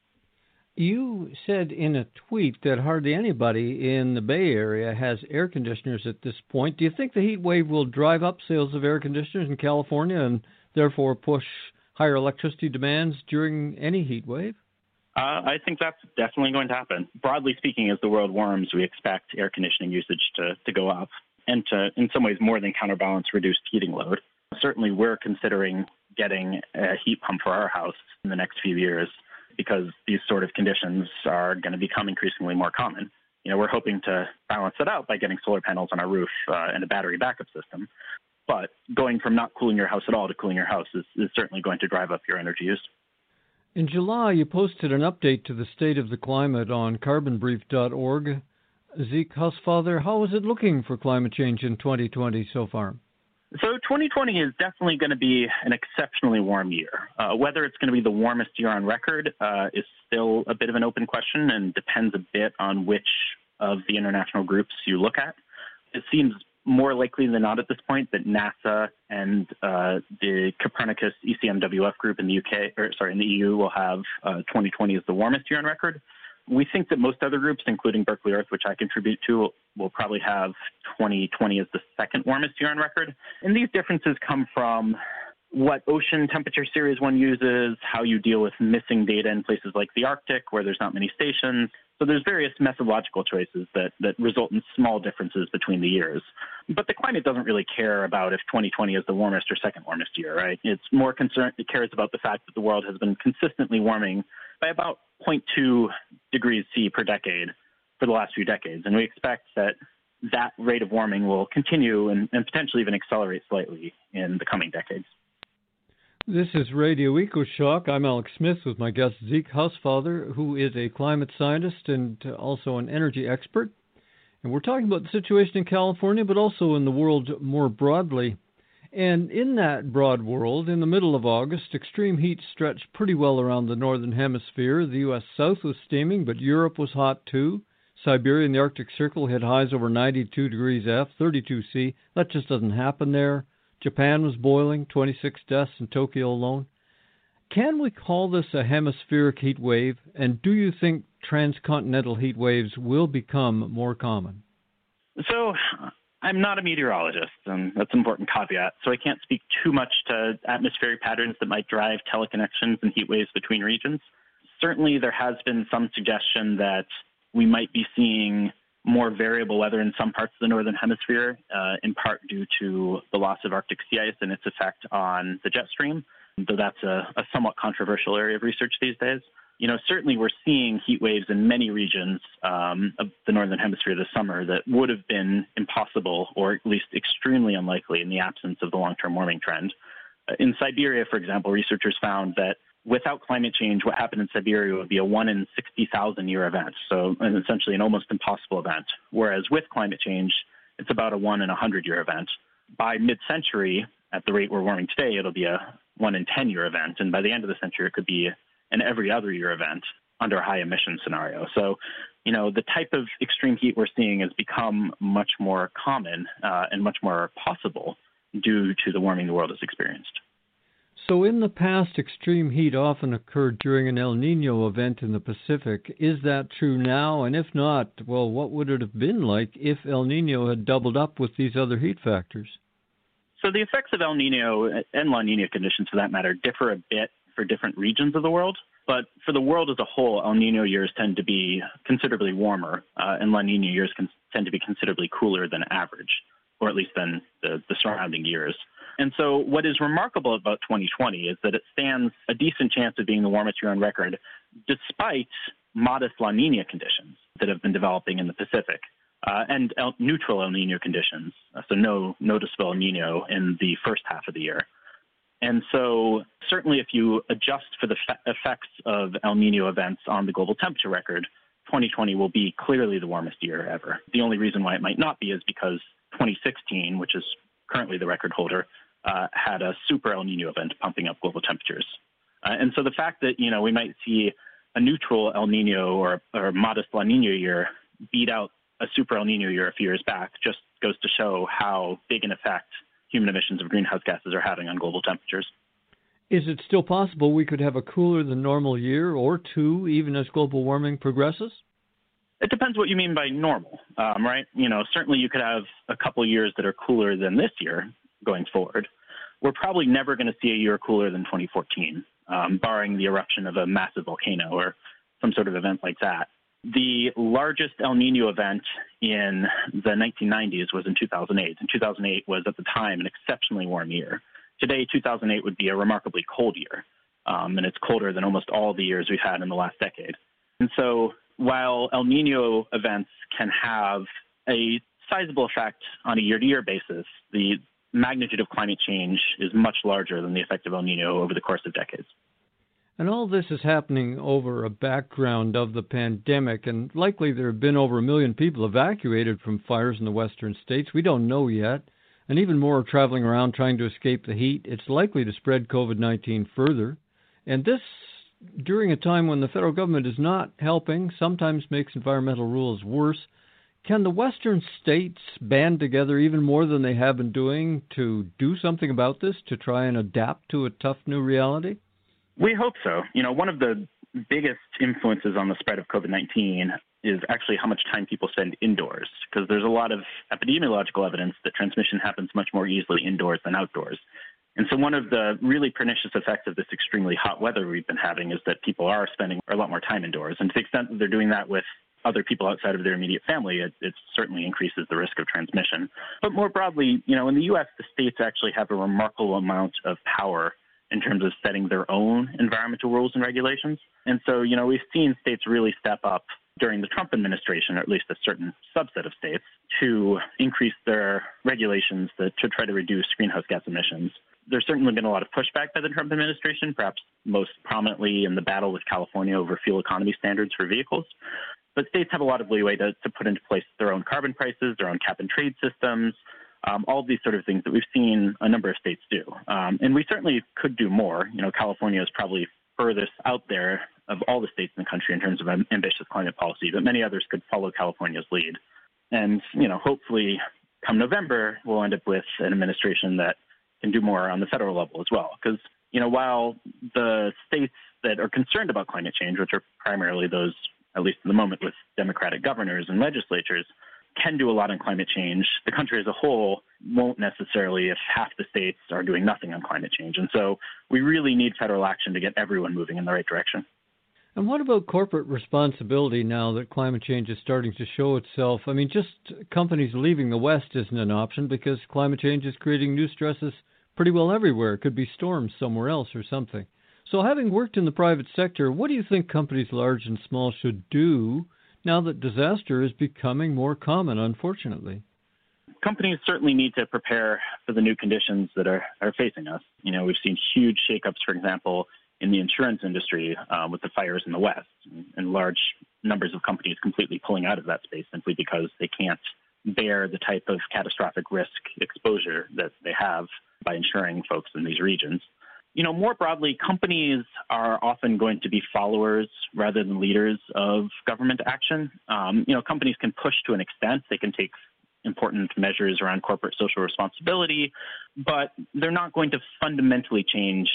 You said in a tweet that hardly anybody in the Bay Area has air conditioners at this point. Do you think the heat wave will drive up sales of air conditioners in California and therefore push higher electricity demands during any heat wave?
Uh, I think that's definitely going to happen. Broadly speaking, as the world warms, we expect air conditioning usage to, to go up and to, in some ways, more than counterbalance reduced heating load. Certainly, we're considering getting a heat pump for our house in the next few years because these sort of conditions are going to become increasingly more common. You know, we're hoping to balance it out by getting solar panels on our roof uh, and a battery backup system. But going from not cooling your house at all to cooling your house is, is certainly going to drive up your energy use.
In July, you posted an update to the state of the climate on carbon brief dot org. Zeke Husfather, how is it looking for climate change in twenty twenty so far?
So twenty twenty is definitely going to be an exceptionally warm year. Uh, whether it's going to be the warmest year on record uh, is still a bit of an open question and depends a bit on which of the international groups you look at. It seems more likely than not at this point that NASA and uh, the Copernicus E C M W F group in the U K, or sorry, in the E U will have uh, twenty twenty as the warmest year on record. We think that most other groups, including Berkeley Earth, which I contribute to, will, will probably have twenty twenty as the second warmest year on record. And these differences come from what ocean temperature Series one uses, how you deal with missing data in places like the Arctic, where there's not many stations. So there's various methodological choices that, that result in small differences between the years. But the climate doesn't really care about if twenty twenty is the warmest or second warmest year, right? It's more concerned, it cares about the fact that the world has been consistently warming by about zero point two degrees C per decade for the last few decades. And we expect that that rate of warming will continue and, and potentially even accelerate slightly in the coming decades.
This is Radio EcoShock. I'm Alex Smith with my guest Zeke Husfather, who is a climate scientist and also an energy expert. And we're talking about the situation in California, but also in the world more broadly. And in that broad world, in the middle of August, extreme heat stretched pretty well around the northern hemisphere. The U S South was steaming, but Europe was hot too. Siberia and the Arctic Circle hit highs over ninety-two degrees F, thirty-two C. That just doesn't happen there. Japan was boiling, twenty-six deaths in Tokyo alone. Can we call this a hemispheric heat wave? And do you think transcontinental heat waves will become more common?
So I'm not a meteorologist, and that's an important caveat, so I can't speak too much to atmospheric patterns that might drive teleconnections and heat waves between regions. Certainly there has been some suggestion that we might be seeing more variable weather in some parts of the northern hemisphere, uh, in part due to the loss of Arctic sea ice and its effect on the jet stream, though that's a, a somewhat controversial area of research these days. You know, certainly we're seeing heat waves in many regions um, of the northern hemisphere this summer that would have been impossible or at least extremely unlikely in the absence of the long-term warming trend. Uh, in Siberia, for example, researchers found that without climate change, what happened in Siberia would be a one in sixty thousand year event, so an essentially an almost impossible event, whereas with climate change, it's about a one in one hundred year event. By mid-century, at the rate we're warming today, it'll be a one in ten year event, and by the end of the century, it could be an every other year event under a high emission scenario. So, you know, the type of extreme heat we're seeing has become much more common uh, and much more possible due to the warming the world has experienced.
So in the past, extreme heat often occurred during an El Nino event in the Pacific. Is that true now? And if not, well, what would it have been like if El Nino had doubled up with these other heat factors?
So the effects of El Nino and La Nina conditions, for that matter, differ a bit for different regions of the world. But for the world as a whole, El Nino years tend to be considerably warmer, uh, and La Nina years can tend to be considerably cooler than average, or at least than the, the surrounding years. And so what is remarkable about twenty twenty is that it stands a decent chance of being the warmest year on record, despite modest La Nina conditions that have been developing in the Pacific, uh, and El, neutral El Nino conditions, uh, so no noticeable El Nino in the first half of the year. And so certainly if you adjust for the fe- effects of El Nino events on the global temperature record, twenty twenty will be clearly the warmest year ever. The only reason why it might not be is because twenty sixteen, which is currently the record holder, uh, had a super El Nino event pumping up global temperatures. Uh, and so the fact that, you know, we might see a neutral El Nino or, or modest La Nina year beat out a super El Nino year a few years back just goes to show how big an effect human emissions of greenhouse gases are having on global temperatures.
Is it still possible we could have a cooler than normal year or two, even as global warming progresses?
It depends what you mean by normal, um, right? You know, certainly you could have a couple years that are cooler than this year going forward. We're probably never going to see a year cooler than twenty fourteen, um, barring the eruption of a massive volcano or some sort of event like that. The largest El Nino event in the nineteen nineties was in two thousand eight, and two thousand eight was at the time an exceptionally warm year. Today, two thousand eight would be a remarkably cold year, um, and it's colder than almost all the years we've had in the last decade. And so while El Nino events can have a sizable effect on a year-to-year basis, the magnitude of climate change is much larger than the effect of El Nino over the course of decades.
And all this is happening over a background of the pandemic, and likely there have been over a million people evacuated from fires in the western states. We don't know yet, and even more are traveling around trying to escape the heat. It's likely to spread COVID nineteen further, and this during a time when the federal government is not helping, sometimes makes environmental rules worse. Can the western states band together even more than they have been doing to do something about this, to try and adapt to a tough new reality?
We hope so. You know, one of the biggest influences on the spread of COVID nineteen is actually how much time people spend indoors, because there's a lot of epidemiological evidence that transmission happens much more easily indoors than outdoors. And so one of the really pernicious effects of this extremely hot weather we've been having is that people are spending a lot more time indoors. And to the extent that they're doing that with other people outside of their immediate family, it, it certainly increases the risk of transmission. But more broadly, you know, in the U S, the states actually have a remarkable amount of power in terms of setting their own environmental rules and regulations. And so, you know, we've seen states really step up during the Trump administration, or at least a certain subset of states, to increase their regulations that, to try to reduce greenhouse gas emissions. There's certainly been a lot of pushback by the Trump administration, perhaps most prominently in the battle with California over fuel economy standards for vehicles. But states have a lot of leeway to, to put into place their own carbon prices, their own cap and trade systems, um, all of these sort of things that we've seen a number of states do. Um, and we certainly could do more. You know, California is probably furthest out there of all the states in the country in terms of ambitious climate policy, but many others could follow California's lead. And, you know, hopefully come November, we'll end up with an administration that can do more on the federal level as well. Because, you know, while the states that are concerned about climate change, which are primarily those, at least in the moment, with Democratic governors and legislatures, can do a lot on climate change, the country as a whole won't necessarily if half the states are doing nothing on climate change. And so we really need federal action to get everyone moving in the right direction.
And what about corporate responsibility now that climate change is starting to show itself? I mean, just companies leaving the West isn't an option because climate change is creating new stresses pretty well everywhere. It could be storms somewhere else or something. So having worked in the private sector, what do you think companies large and small should do now that disaster is becoming more common, unfortunately?
Companies certainly need to prepare for the new conditions that are, are facing us. You know, we've seen huge shakeups, for example, in the insurance industry uh, with the fires in the West, and, and large numbers of companies completely pulling out of that space simply because they can't bear the type of catastrophic risk exposure that they have by insuring folks in these regions. You know, more broadly, companies are often going to be followers rather than leaders of government action. Um, you know, companies can push to an extent. They can take important measures around corporate social responsibility, but they're not going to fundamentally change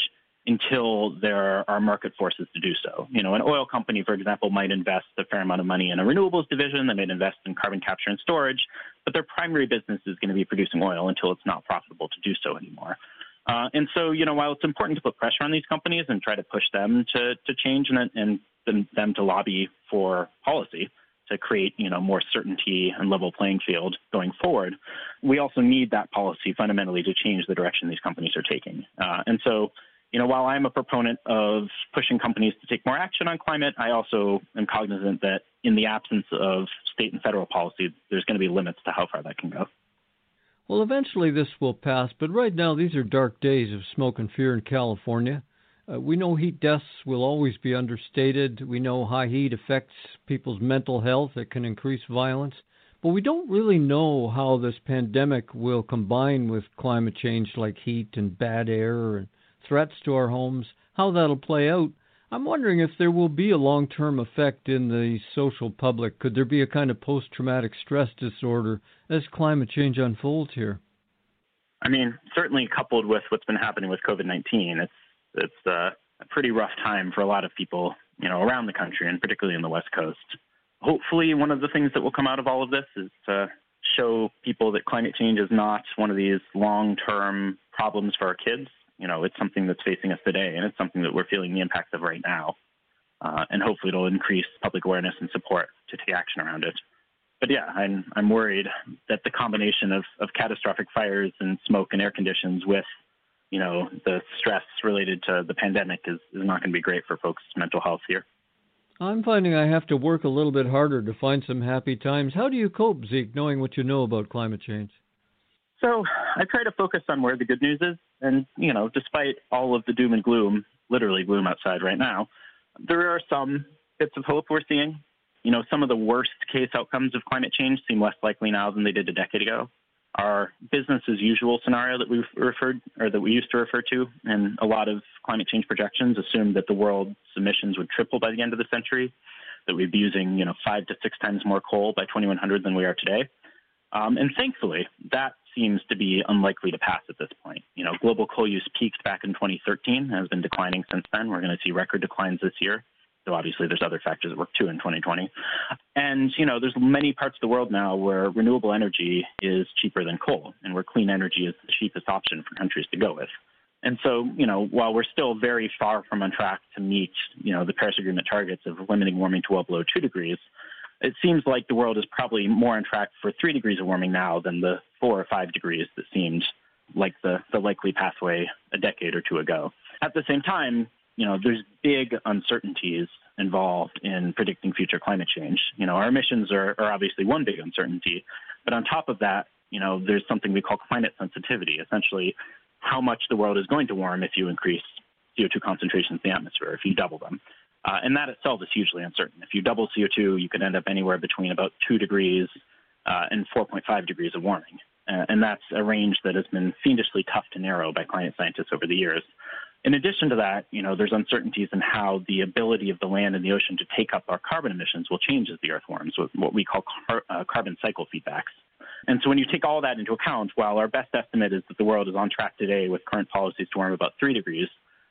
until there are market forces to do so. You know, an oil company, for example, might invest a fair amount of money in a renewables division. They might invest in carbon capture and storage, but their primary business is going to be producing oil until it's not profitable to do so anymore. Uh, and so, you know, while it's important to put pressure on these companies and try to push them to, to change and, and them, them to lobby for policy to create, you know, more certainty and level playing field going forward, we also need that policy fundamentally to change the direction these companies are taking. Uh, and so, you know, while I'm a proponent of pushing companies to take more action on climate, I also am cognizant that in the absence of state and federal policy, there's going to be limits to how far that can go.
Well, eventually this will pass, but right now these are dark days of smoke and fear in California. Uh, we know heat deaths will always be understated. We know high heat affects people's mental health. It can increase violence. But we don't really know how this pandemic will combine with climate change like heat and bad air and threats to our homes, how that'll play out. I'm wondering if there will be a long-term effect in the social public. Could there be a kind of post-traumatic stress disorder as climate change unfolds here?
I mean, certainly coupled with what's been happening with COVID nineteen, it's it's uh, a pretty rough time for a lot of people, you know, around the country and particularly in the West Coast. Hopefully, one of the things that will come out of all of this is to show people that climate change is not one of these long-term problems for our kids. You know, it's something that's facing us today, and it's something that we're feeling the impacts of right now. Uh, and hopefully it'll increase public awareness and support to take action around it. But yeah, I'm I'm worried that the combination of, of catastrophic fires and smoke and air conditions with, you know, the stress related to the pandemic is, is not going to be great for folks' mental health here.
I'm finding I have to work a little bit harder to find some happy times. How do you cope, Zeke, knowing what you know about climate change?
So I try to focus on where the good news is. And, you know, despite all of the doom and gloom, literally gloom outside right now, there are some bits of hope we're seeing. You know, some of the worst case outcomes of climate change seem less likely now than they did a decade ago. Our business as usual scenario that we've referred or that we used to refer to, and a lot of climate change projections assumed that the world's emissions would triple by the end of the century, that we'd be using, you know, five to six times more coal by twenty-one hundred than we are today. Um, and thankfully, that seems to be unlikely to pass at this point. You know, global coal use peaked back in twenty thirteen and has been declining since then. We're going to see record declines this year. So obviously there's other factors at work too in twenty twenty. And, you know, there's many parts of the world now where renewable energy is cheaper than coal and where clean energy is the cheapest option for countries to go with. And so, you know, while we're still very far from on track to meet, you know, the Paris Agreement targets of limiting warming to well below two degrees, it seems like the world is probably more on track for three degrees of warming now than the four or five degrees that seemed like the, the likely pathway a decade or two ago. At the same time, you know, there's big uncertainties involved in predicting future climate change. You know, our emissions are, are obviously one big uncertainty, but on top of that, you know, there's something we call climate sensitivity, essentially how much the world is going to warm if you increase C O two concentrations in the atmosphere, if you double them. Uh, and that itself is hugely uncertain. If you double C O two, you could end up anywhere between about two degrees uh, and four point five degrees of warming. Uh, and that's a range that has been fiendishly tough to narrow by climate scientists over the years. In addition to that, you know, there's uncertainties in how the ability of the land and the ocean to take up our carbon emissions will change as the Earth warms, what we call car- uh, carbon cycle feedbacks. And so when you take all that into account, while our best estimate is that the world is on track today with current policies to warm about three degrees,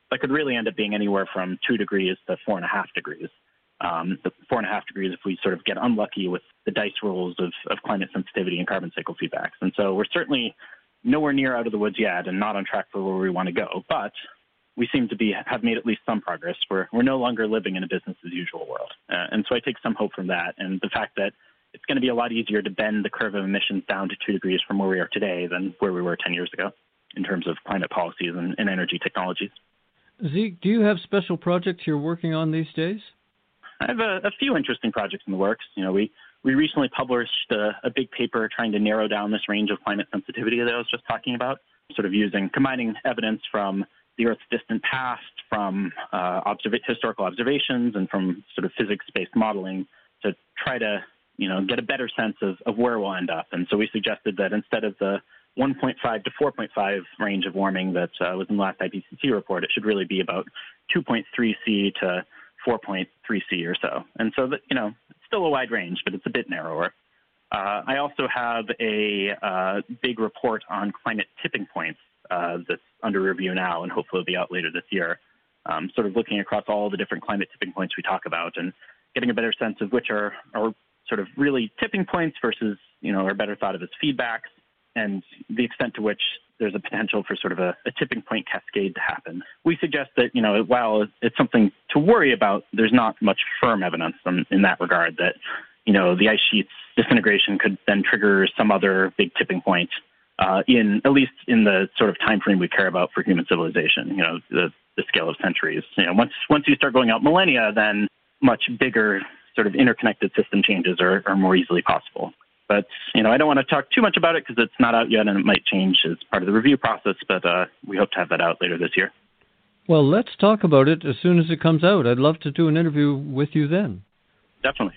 that could really end up being anywhere from two degrees to four and a half degrees. Um, the four and a half degrees if we sort of get unlucky with the dice rolls of, of climate sensitivity and carbon cycle feedbacks. And so we're certainly nowhere near out of the woods yet and not on track for where we want to go. But we seem to be have made at least some progress. We're, we're no longer living in a business as usual world. Uh, and so I take some hope from that. And the fact that it's going to be a lot easier to bend the curve of emissions down to two degrees from where we are today than where we were ten years ago in terms of climate policies and, and energy technologies.
Zeke, do you have special projects you're working on these days?
I have a, a few interesting projects in the works. You know, we, we recently published a, a big paper trying to narrow down this range of climate sensitivity that I was just talking about, sort of using, combining evidence from the Earth's distant past, from uh, observa- historical observations, and from sort of physics-based modeling to try to, you know, get a better sense of, of where we'll end up. And so we suggested that instead of the one point five to four point five range of warming that uh, was in the last I P C C report, it should really be about two point three C to four point three C or so. And so, that, you know, it's still a wide range, but it's a bit narrower. Uh, I also have a uh, big report on climate tipping points uh, that's under review now and hopefully will be out later this year, um, sort of looking across all the different climate tipping points we talk about and getting a better sense of which are, are sort of really tipping points versus, you know, are better thought of as feedbacks, and the extent to which there's a potential for sort of a, a tipping point cascade to happen. We suggest that, you know, while it's something to worry about, there's not much firm evidence in, in that regard that, you know, the ice sheet's disintegration could then trigger some other big tipping point uh, in, at least in the sort of time frame we care about for human civilization, you know, the, the scale of centuries. You know, once, once you start going out millennia, then much bigger sort of interconnected system changes are, are more easily possible. But, you know, I don't want to talk too much about it because it's not out yet and it might change as part of the review process, but uh, we hope to have that out later this year.
Well, let's talk about it as soon as it comes out. I'd love to do an interview with you then.
Definitely.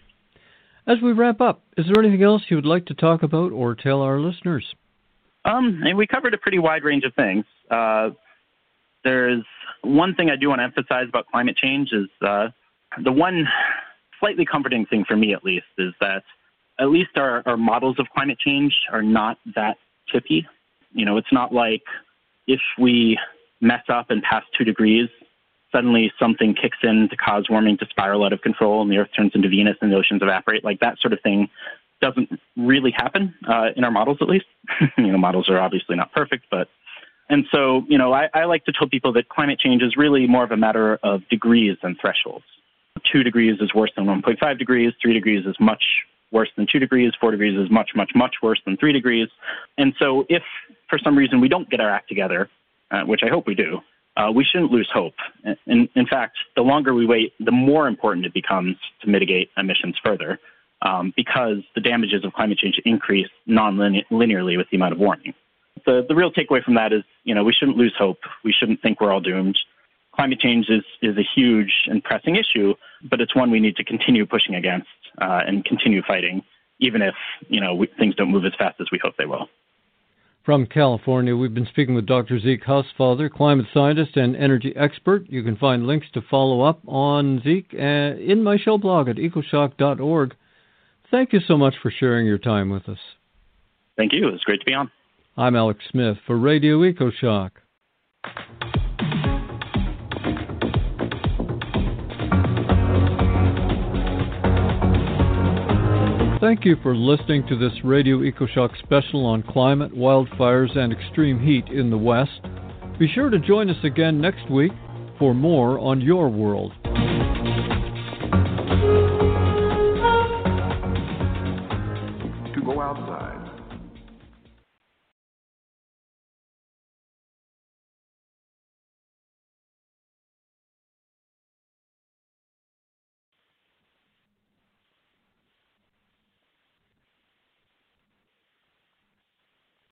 As we wrap up, is there anything else you would like to talk about or tell our listeners?
Um, and we covered a pretty wide range of things. Uh, there's one thing I do want to emphasize about climate change is uh, the one slightly comforting thing for me, at least, is that at least our, our models of climate change are not that tippy. You know, it's not like if we mess up and pass two degrees, suddenly something kicks in to cause warming to spiral out of control and the Earth turns into Venus and the oceans evaporate. Like that sort of thing doesn't really happen uh, in our models, at least. You know, models are obviously not perfect, but and so, you know, I, I like to tell people that climate change is really more of a matter of degrees than thresholds. Two degrees is worse than one point five degrees. Three degrees is much worse than two degrees. Four degrees is much, much, much worse than three degrees. And so if for some reason we don't get our act together, uh, which I hope we do, uh, we shouldn't lose hope. In, in fact, the longer we wait, the more important it becomes to mitigate emissions further um, because the damages of climate change increase non-linearly with the amount of warming. The, the real takeaway from that is, you know, we shouldn't lose hope. We shouldn't think we're all doomed. Climate change is, is a huge and pressing issue, but it's one we need to continue pushing against uh, and continue fighting, even if, you know, we, things don't move as fast as we hope they will.
From California, we've been speaking with Doctor Zeke Husfather, climate scientist and energy expert. You can find links to follow up on Zeke uh, in my show blog at ecoshock dot org. Thank you so much for sharing your time with us.
Thank you. It was great to be on.
I'm Alex Smith for Radio EcoShock. Thank you for listening to this Radio EcoShock special on climate, wildfires, and extreme heat in the West. Be sure to join us again next week for more on your world.
To go outside.